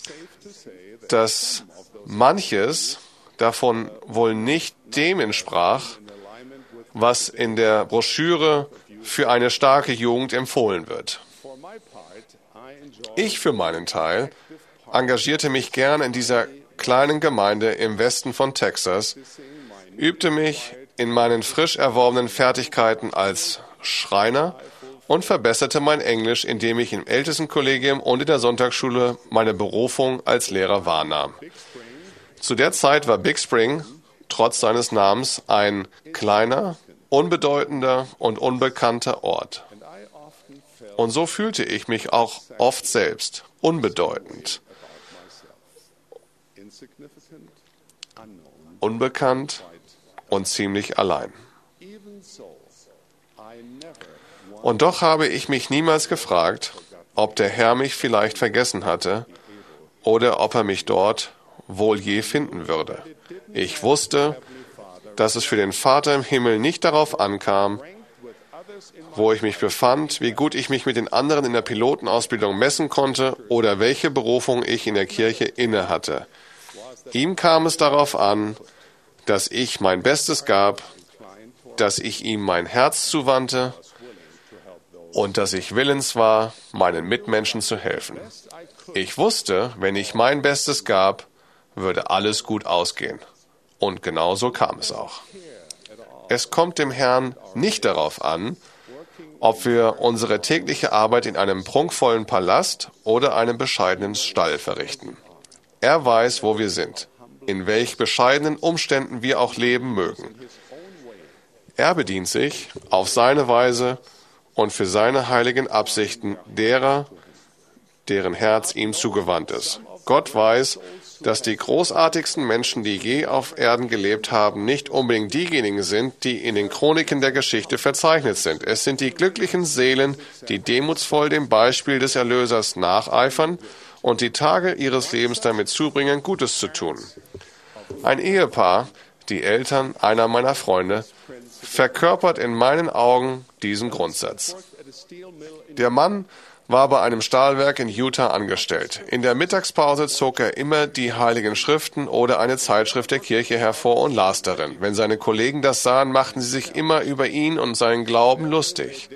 dass manches davon wohl nicht dem entsprach, was in der Broschüre für eine starke Jugend empfohlen wird. Ich für meinen Teil engagierte mich gern in dieser kleinen Gemeinde im Westen von Texas, übte mich in meinen frisch erworbenen Fertigkeiten als Schreiner und verbesserte mein Englisch, indem ich im Ältestenkollegium und in der Sonntagsschule meine Berufung als Lehrer wahrnahm. Zu der Zeit war Big Spring, trotz seines Namens, ein kleiner, unbedeutender und unbekannter Ort. Und so fühlte ich mich auch oft selbst unbedeutend, unbekannt und ziemlich allein. Und doch habe ich mich niemals gefragt, ob der Herr mich vielleicht vergessen hatte oder ob er mich dort wohl je finden würde. Ich wusste, dass es für den Vater im Himmel nicht darauf ankam, wo ich mich befand, wie gut ich mich mit den anderen in der Pilotenausbildung messen konnte oder welche Berufung ich in der Kirche inne hatte. Ihm kam es darauf an, dass ich mein Bestes gab, dass ich ihm mein Herz zuwandte und dass ich willens war, meinen Mitmenschen zu helfen. Ich wusste, wenn ich mein Bestes gab, würde alles gut ausgehen. Und genau so kam es auch. Es kommt dem Herrn nicht darauf an, ob wir unsere tägliche Arbeit in einem prunkvollen Palast oder einem bescheidenen Stall verrichten. Er weiß, wo wir sind, in welch bescheidenen Umständen wir auch leben mögen. Er bedient sich auf seine Weise und für seine heiligen Absichten derer, deren Herz ihm zugewandt ist. Gott weiß, dass die großartigsten Menschen, die je auf Erden gelebt haben, nicht unbedingt diejenigen sind, die in den Chroniken der Geschichte verzeichnet sind. Es sind die glücklichen Seelen, die demutsvoll dem Beispiel des Erlösers nacheifern und die Tage ihres Lebens damit zubringen, Gutes zu tun. Ein Ehepaar, die Eltern einer meiner Freunde, verkörpert in meinen Augen diesen Grundsatz. Der Mann war bei einem Stahlwerk in Utah angestellt. In der Mittagspause zog er immer die Heiligen Schriften oder eine Zeitschrift der Kirche hervor und las darin. Wenn seine Kollegen das sahen, machten sie sich immer über ihn und seinen Glauben lustig.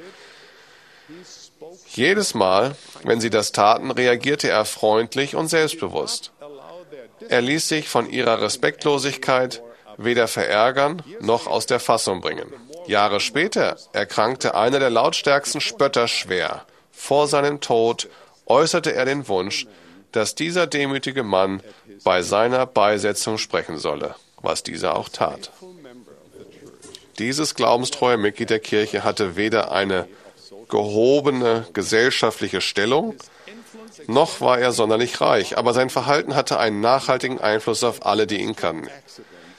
Jedes Mal, wenn sie das taten, reagierte er freundlich und selbstbewusst. Er ließ sich von ihrer Respektlosigkeit weder verärgern noch aus der Fassung bringen. Jahre später erkrankte einer der lautstärksten Spötter schwer. Vor seinem Tod äußerte er den Wunsch, dass dieser demütige Mann bei seiner Beisetzung sprechen solle, was dieser auch tat. Dieses glaubenstreue Mitglied der Kirche hatte weder eine gehobene gesellschaftliche Stellung, noch war er sonderlich reich, aber sein Verhalten hatte einen nachhaltigen Einfluss auf alle, die ihn kannten.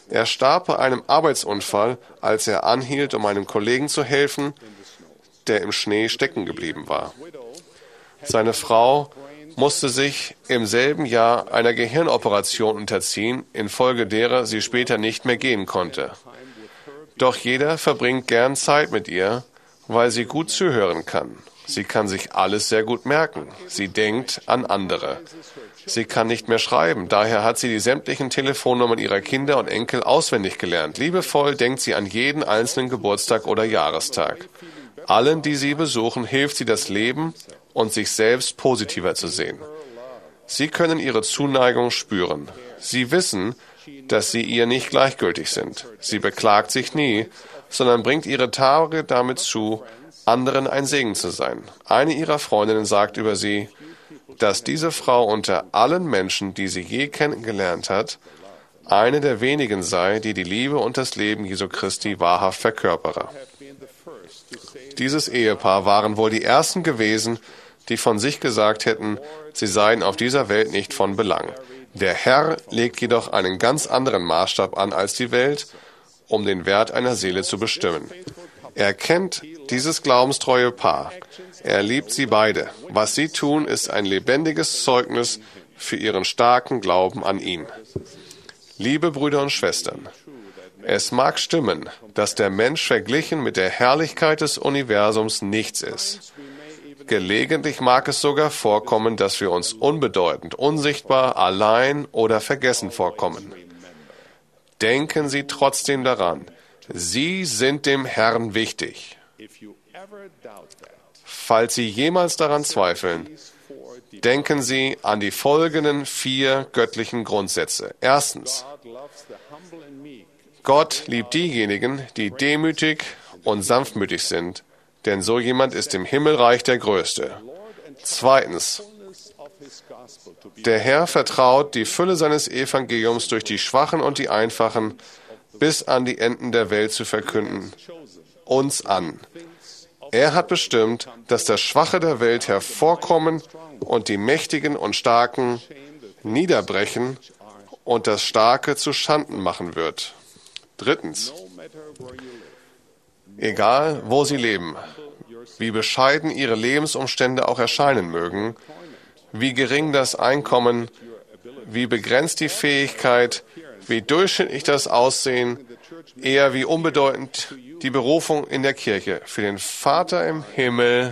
Er starb bei einem Arbeitsunfall, als er anhielt, um einem Kollegen zu helfen, der im Schnee stecken geblieben war. Seine Frau musste sich im selben Jahr einer Gehirnoperation unterziehen, infolge derer sie später nicht mehr gehen konnte. Doch jeder verbringt gern Zeit mit ihr, weil sie gut zuhören kann. Sie kann sich alles sehr gut merken. Sie denkt an andere. Sie kann nicht mehr schreiben, daher hat sie die sämtlichen Telefonnummern ihrer Kinder und Enkel auswendig gelernt. Liebevoll denkt sie an jeden einzelnen Geburtstag oder Jahrestag. Allen, die sie besuchen, hilft sie, das Leben und sich selbst positiver zu sehen. Sie können ihre Zuneigung spüren. Sie wissen, dass sie ihr nicht gleichgültig sind. Sie beklagt sich nie, sondern bringt ihre Tage damit zu, anderen ein Segen zu sein. Eine ihrer Freundinnen sagt über sie, dass diese Frau unter allen Menschen, die sie je kennengelernt hat, eine der wenigen sei, die die Liebe und das Leben Jesu Christi wahrhaft verkörpere. Dieses Ehepaar waren wohl die ersten gewesen, die von sich gesagt hätten, sie seien auf dieser Welt nicht von Belang. Der Herr legt jedoch einen ganz anderen Maßstab an als die Welt, um den Wert einer Seele zu bestimmen. Er kennt dieses glaubenstreue Paar. Er liebt sie beide. Was sie tun, ist ein lebendiges Zeugnis für ihren starken Glauben an ihn. Liebe Brüder und Schwestern, es mag stimmen, dass der Mensch verglichen mit der Herrlichkeit des Universums nichts ist. Gelegentlich mag es sogar vorkommen, dass wir uns unbedeutend, unsichtbar, allein oder vergessen vorkommen. Denken Sie trotzdem daran, Sie sind dem Herrn wichtig. Falls Sie jemals daran zweifeln, denken Sie an die folgenden vier göttlichen Grundsätze. Erstens, Gott liebt diejenigen, die demütig und sanftmütig sind, denn so jemand ist im Himmelreich der Größte. Zweitens, der Herr vertraut die Fülle seines Evangeliums durch die Schwachen und die Einfachen bis an die Enden der Welt zu verkünden, uns an. Er hat bestimmt, dass das Schwache der Welt hervorkommen und die Mächtigen und Starken niederbrechen und das Starke zu Schanden machen wird. Drittens, egal wo Sie leben, wie bescheiden Ihre Lebensumstände auch erscheinen mögen, wie gering das Einkommen, wie begrenzt die Fähigkeit, wie durchschnittlich das Aussehen, eher wie unbedeutend die Berufung in der Kirche. Für den Vater im Himmel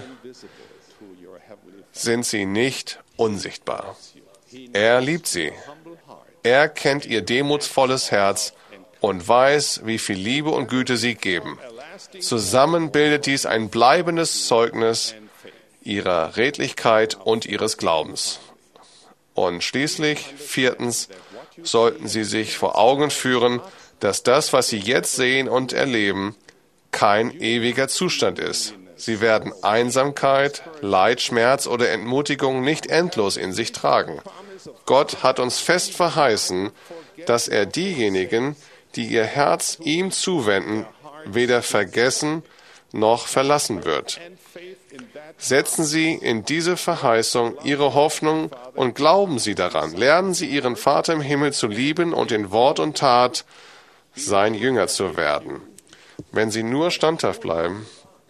sind Sie nicht unsichtbar. Er liebt Sie. Er kennt Ihr demutsvolles Herz und weiß, wie viel Liebe und Güte Sie geben. Zusammen bildet dies ein bleibendes Zeugnis Ihrer Redlichkeit und Ihres Glaubens. Und schließlich, viertens, sollten Sie sich vor Augen führen, dass das, was Sie jetzt sehen und erleben, kein ewiger Zustand ist. Sie werden Einsamkeit, Leid, Schmerz oder Entmutigung nicht endlos in sich tragen. Gott hat uns fest verheißen, dass er diejenigen, die ihr Herz ihm zuwenden, weder vergessen noch verlassen wird. Setzen Sie in diese Verheißung Ihre Hoffnung und glauben Sie daran. Lernen Sie Ihren Vater im Himmel zu lieben und in Wort und Tat sein Jünger zu werden. Wenn Sie nur standhaft bleiben,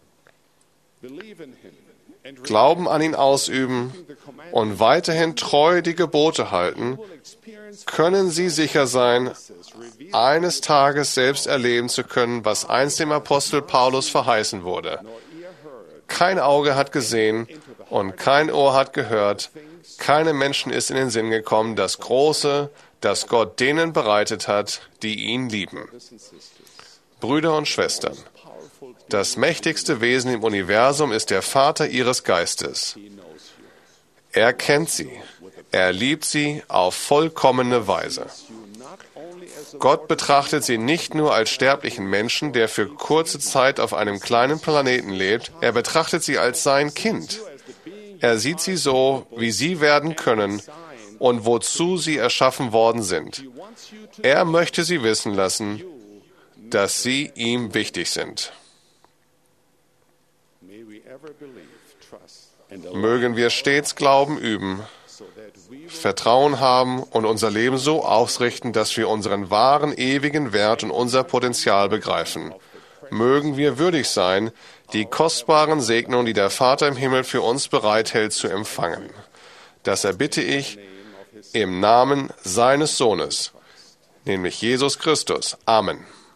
Glauben an ihn ausüben und weiterhin treu die Gebote halten, können Sie sicher sein, eines Tages selbst erleben zu können, was einst dem Apostel Paulus verheißen wurde. Kein Auge hat gesehen und kein Ohr hat gehört, keinem Menschen ist in den Sinn gekommen, das Große, das Gott denen bereitet hat, die ihn lieben. Brüder und Schwestern, das mächtigste Wesen im Universum ist der Vater Ihres Geistes. Er kennt Sie. Er liebt Sie auf vollkommene Weise. Gott betrachtet Sie nicht nur als sterblichen Menschen, der für kurze Zeit auf einem kleinen Planeten lebt. Er betrachtet Sie als sein Kind. Er sieht Sie so, wie Sie werden können und wozu Sie erschaffen worden sind. Er möchte Sie wissen lassen, dass Sie ihm wichtig sind. Mögen wir stets Glauben üben, Vertrauen haben und unser Leben so ausrichten, dass wir unseren wahren, ewigen Wert und unser Potenzial begreifen. Mögen wir würdig sein, die kostbaren Segnungen, die der Vater im Himmel für uns bereithält, zu empfangen. Das erbitte ich im Namen seines Sohnes, nämlich Jesus Christus. Amen.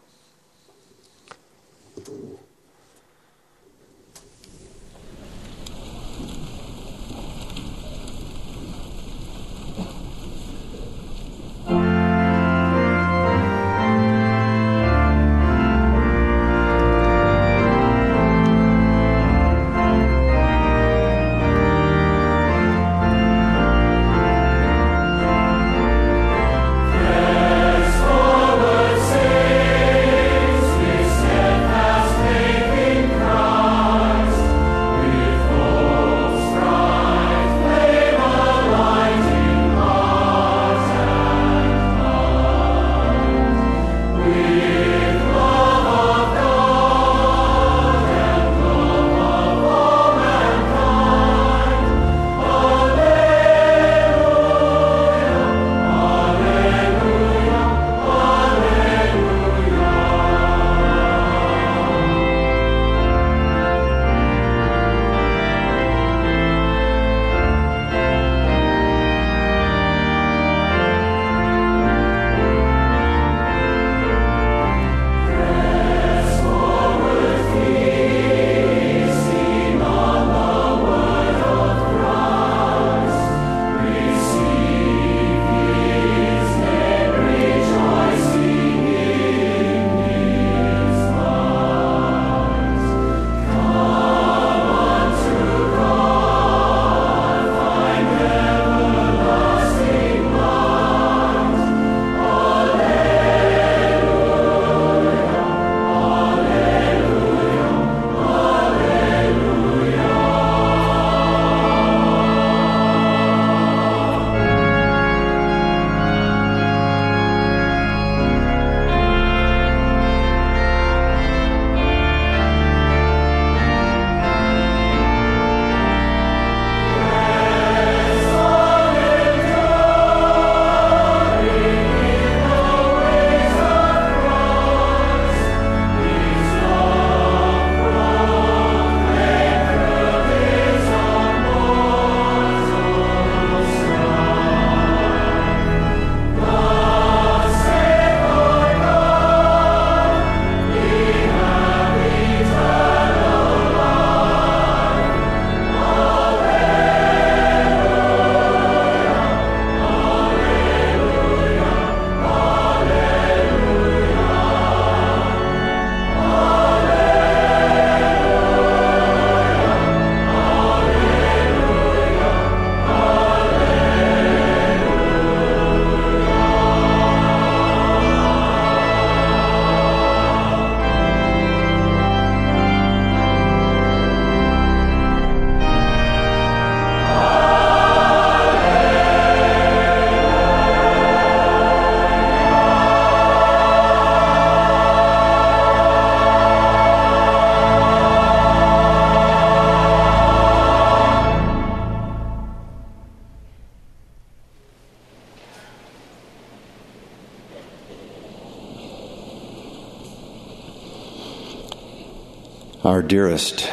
Our dearest,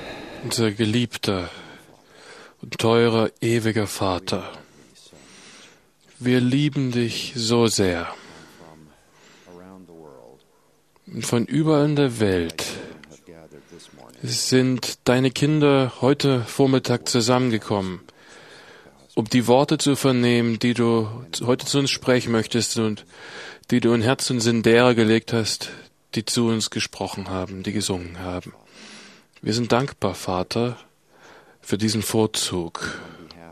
unser geliebter und teurer, ewiger Vater, wir lieben dich so sehr. Und von überall in der Welt sind deine Kinder heute Vormittag zusammengekommen, um die Worte zu vernehmen, die du heute zu uns sprechen möchtest und die du in Herz und Sinn derer gelegt hast, die zu uns gesprochen haben, die gesungen haben. Wir sind dankbar, Vater, für diesen Vorzug.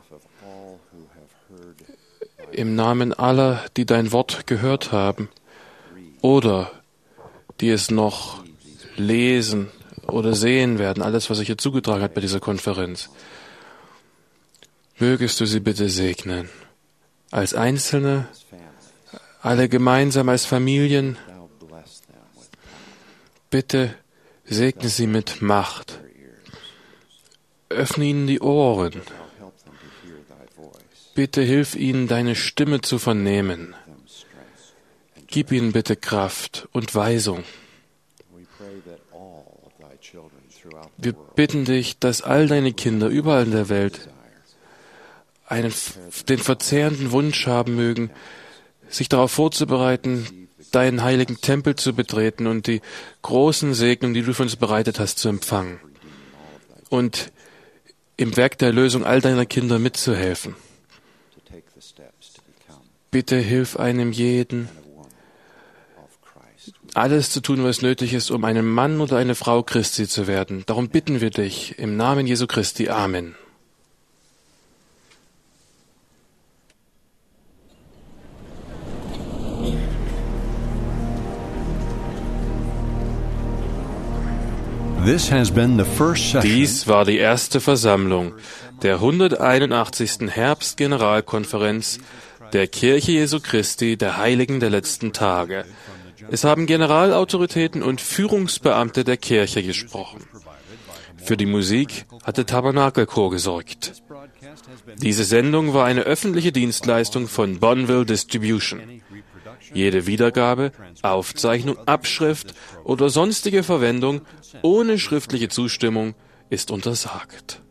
Im Namen aller, die dein Wort gehört haben oder die es noch lesen oder sehen werden, alles, was sich hier zugetragen hat bei dieser Konferenz, mögest du sie bitte segnen. Als Einzelne, alle gemeinsam als Familien. Bitte segne sie mit Macht. öffne ihnen die Ohren. Bitte hilf ihnen, deine Stimme zu vernehmen. Gib ihnen bitte Kraft und Weisung. Wir bitten dich, dass all deine Kinder überall in der Welt einen, den verzehrenden Wunsch haben mögen, sich darauf vorzubereiten, deinen heiligen Tempel zu betreten und die großen Segnungen, die du für uns bereitet hast, zu empfangen. Und im Werk der Erlösung all deiner Kinder mitzuhelfen. Bitte hilf einem jeden, alles zu tun, was nötig ist, um ein Mann oder eine Frau Christi zu werden. Darum bitten wir dich, im Namen Jesu Christi. Amen. Dies war die erste Versammlung der hunderteinundachtzigsten Herbstgeneralkonferenz der Kirche Jesu Christi, der Heiligen der letzten Tage. Es haben Generalautoritäten und Führungsbeamte der Kirche gesprochen. Für die Musik hatte Tabernakelchor gesorgt. Diese Sendung war eine öffentliche Dienstleistung von Bonneville Distribution. Jede Wiedergabe, Aufzeichnung, Abschrift oder sonstige Verwendung ohne schriftliche Zustimmung ist untersagt.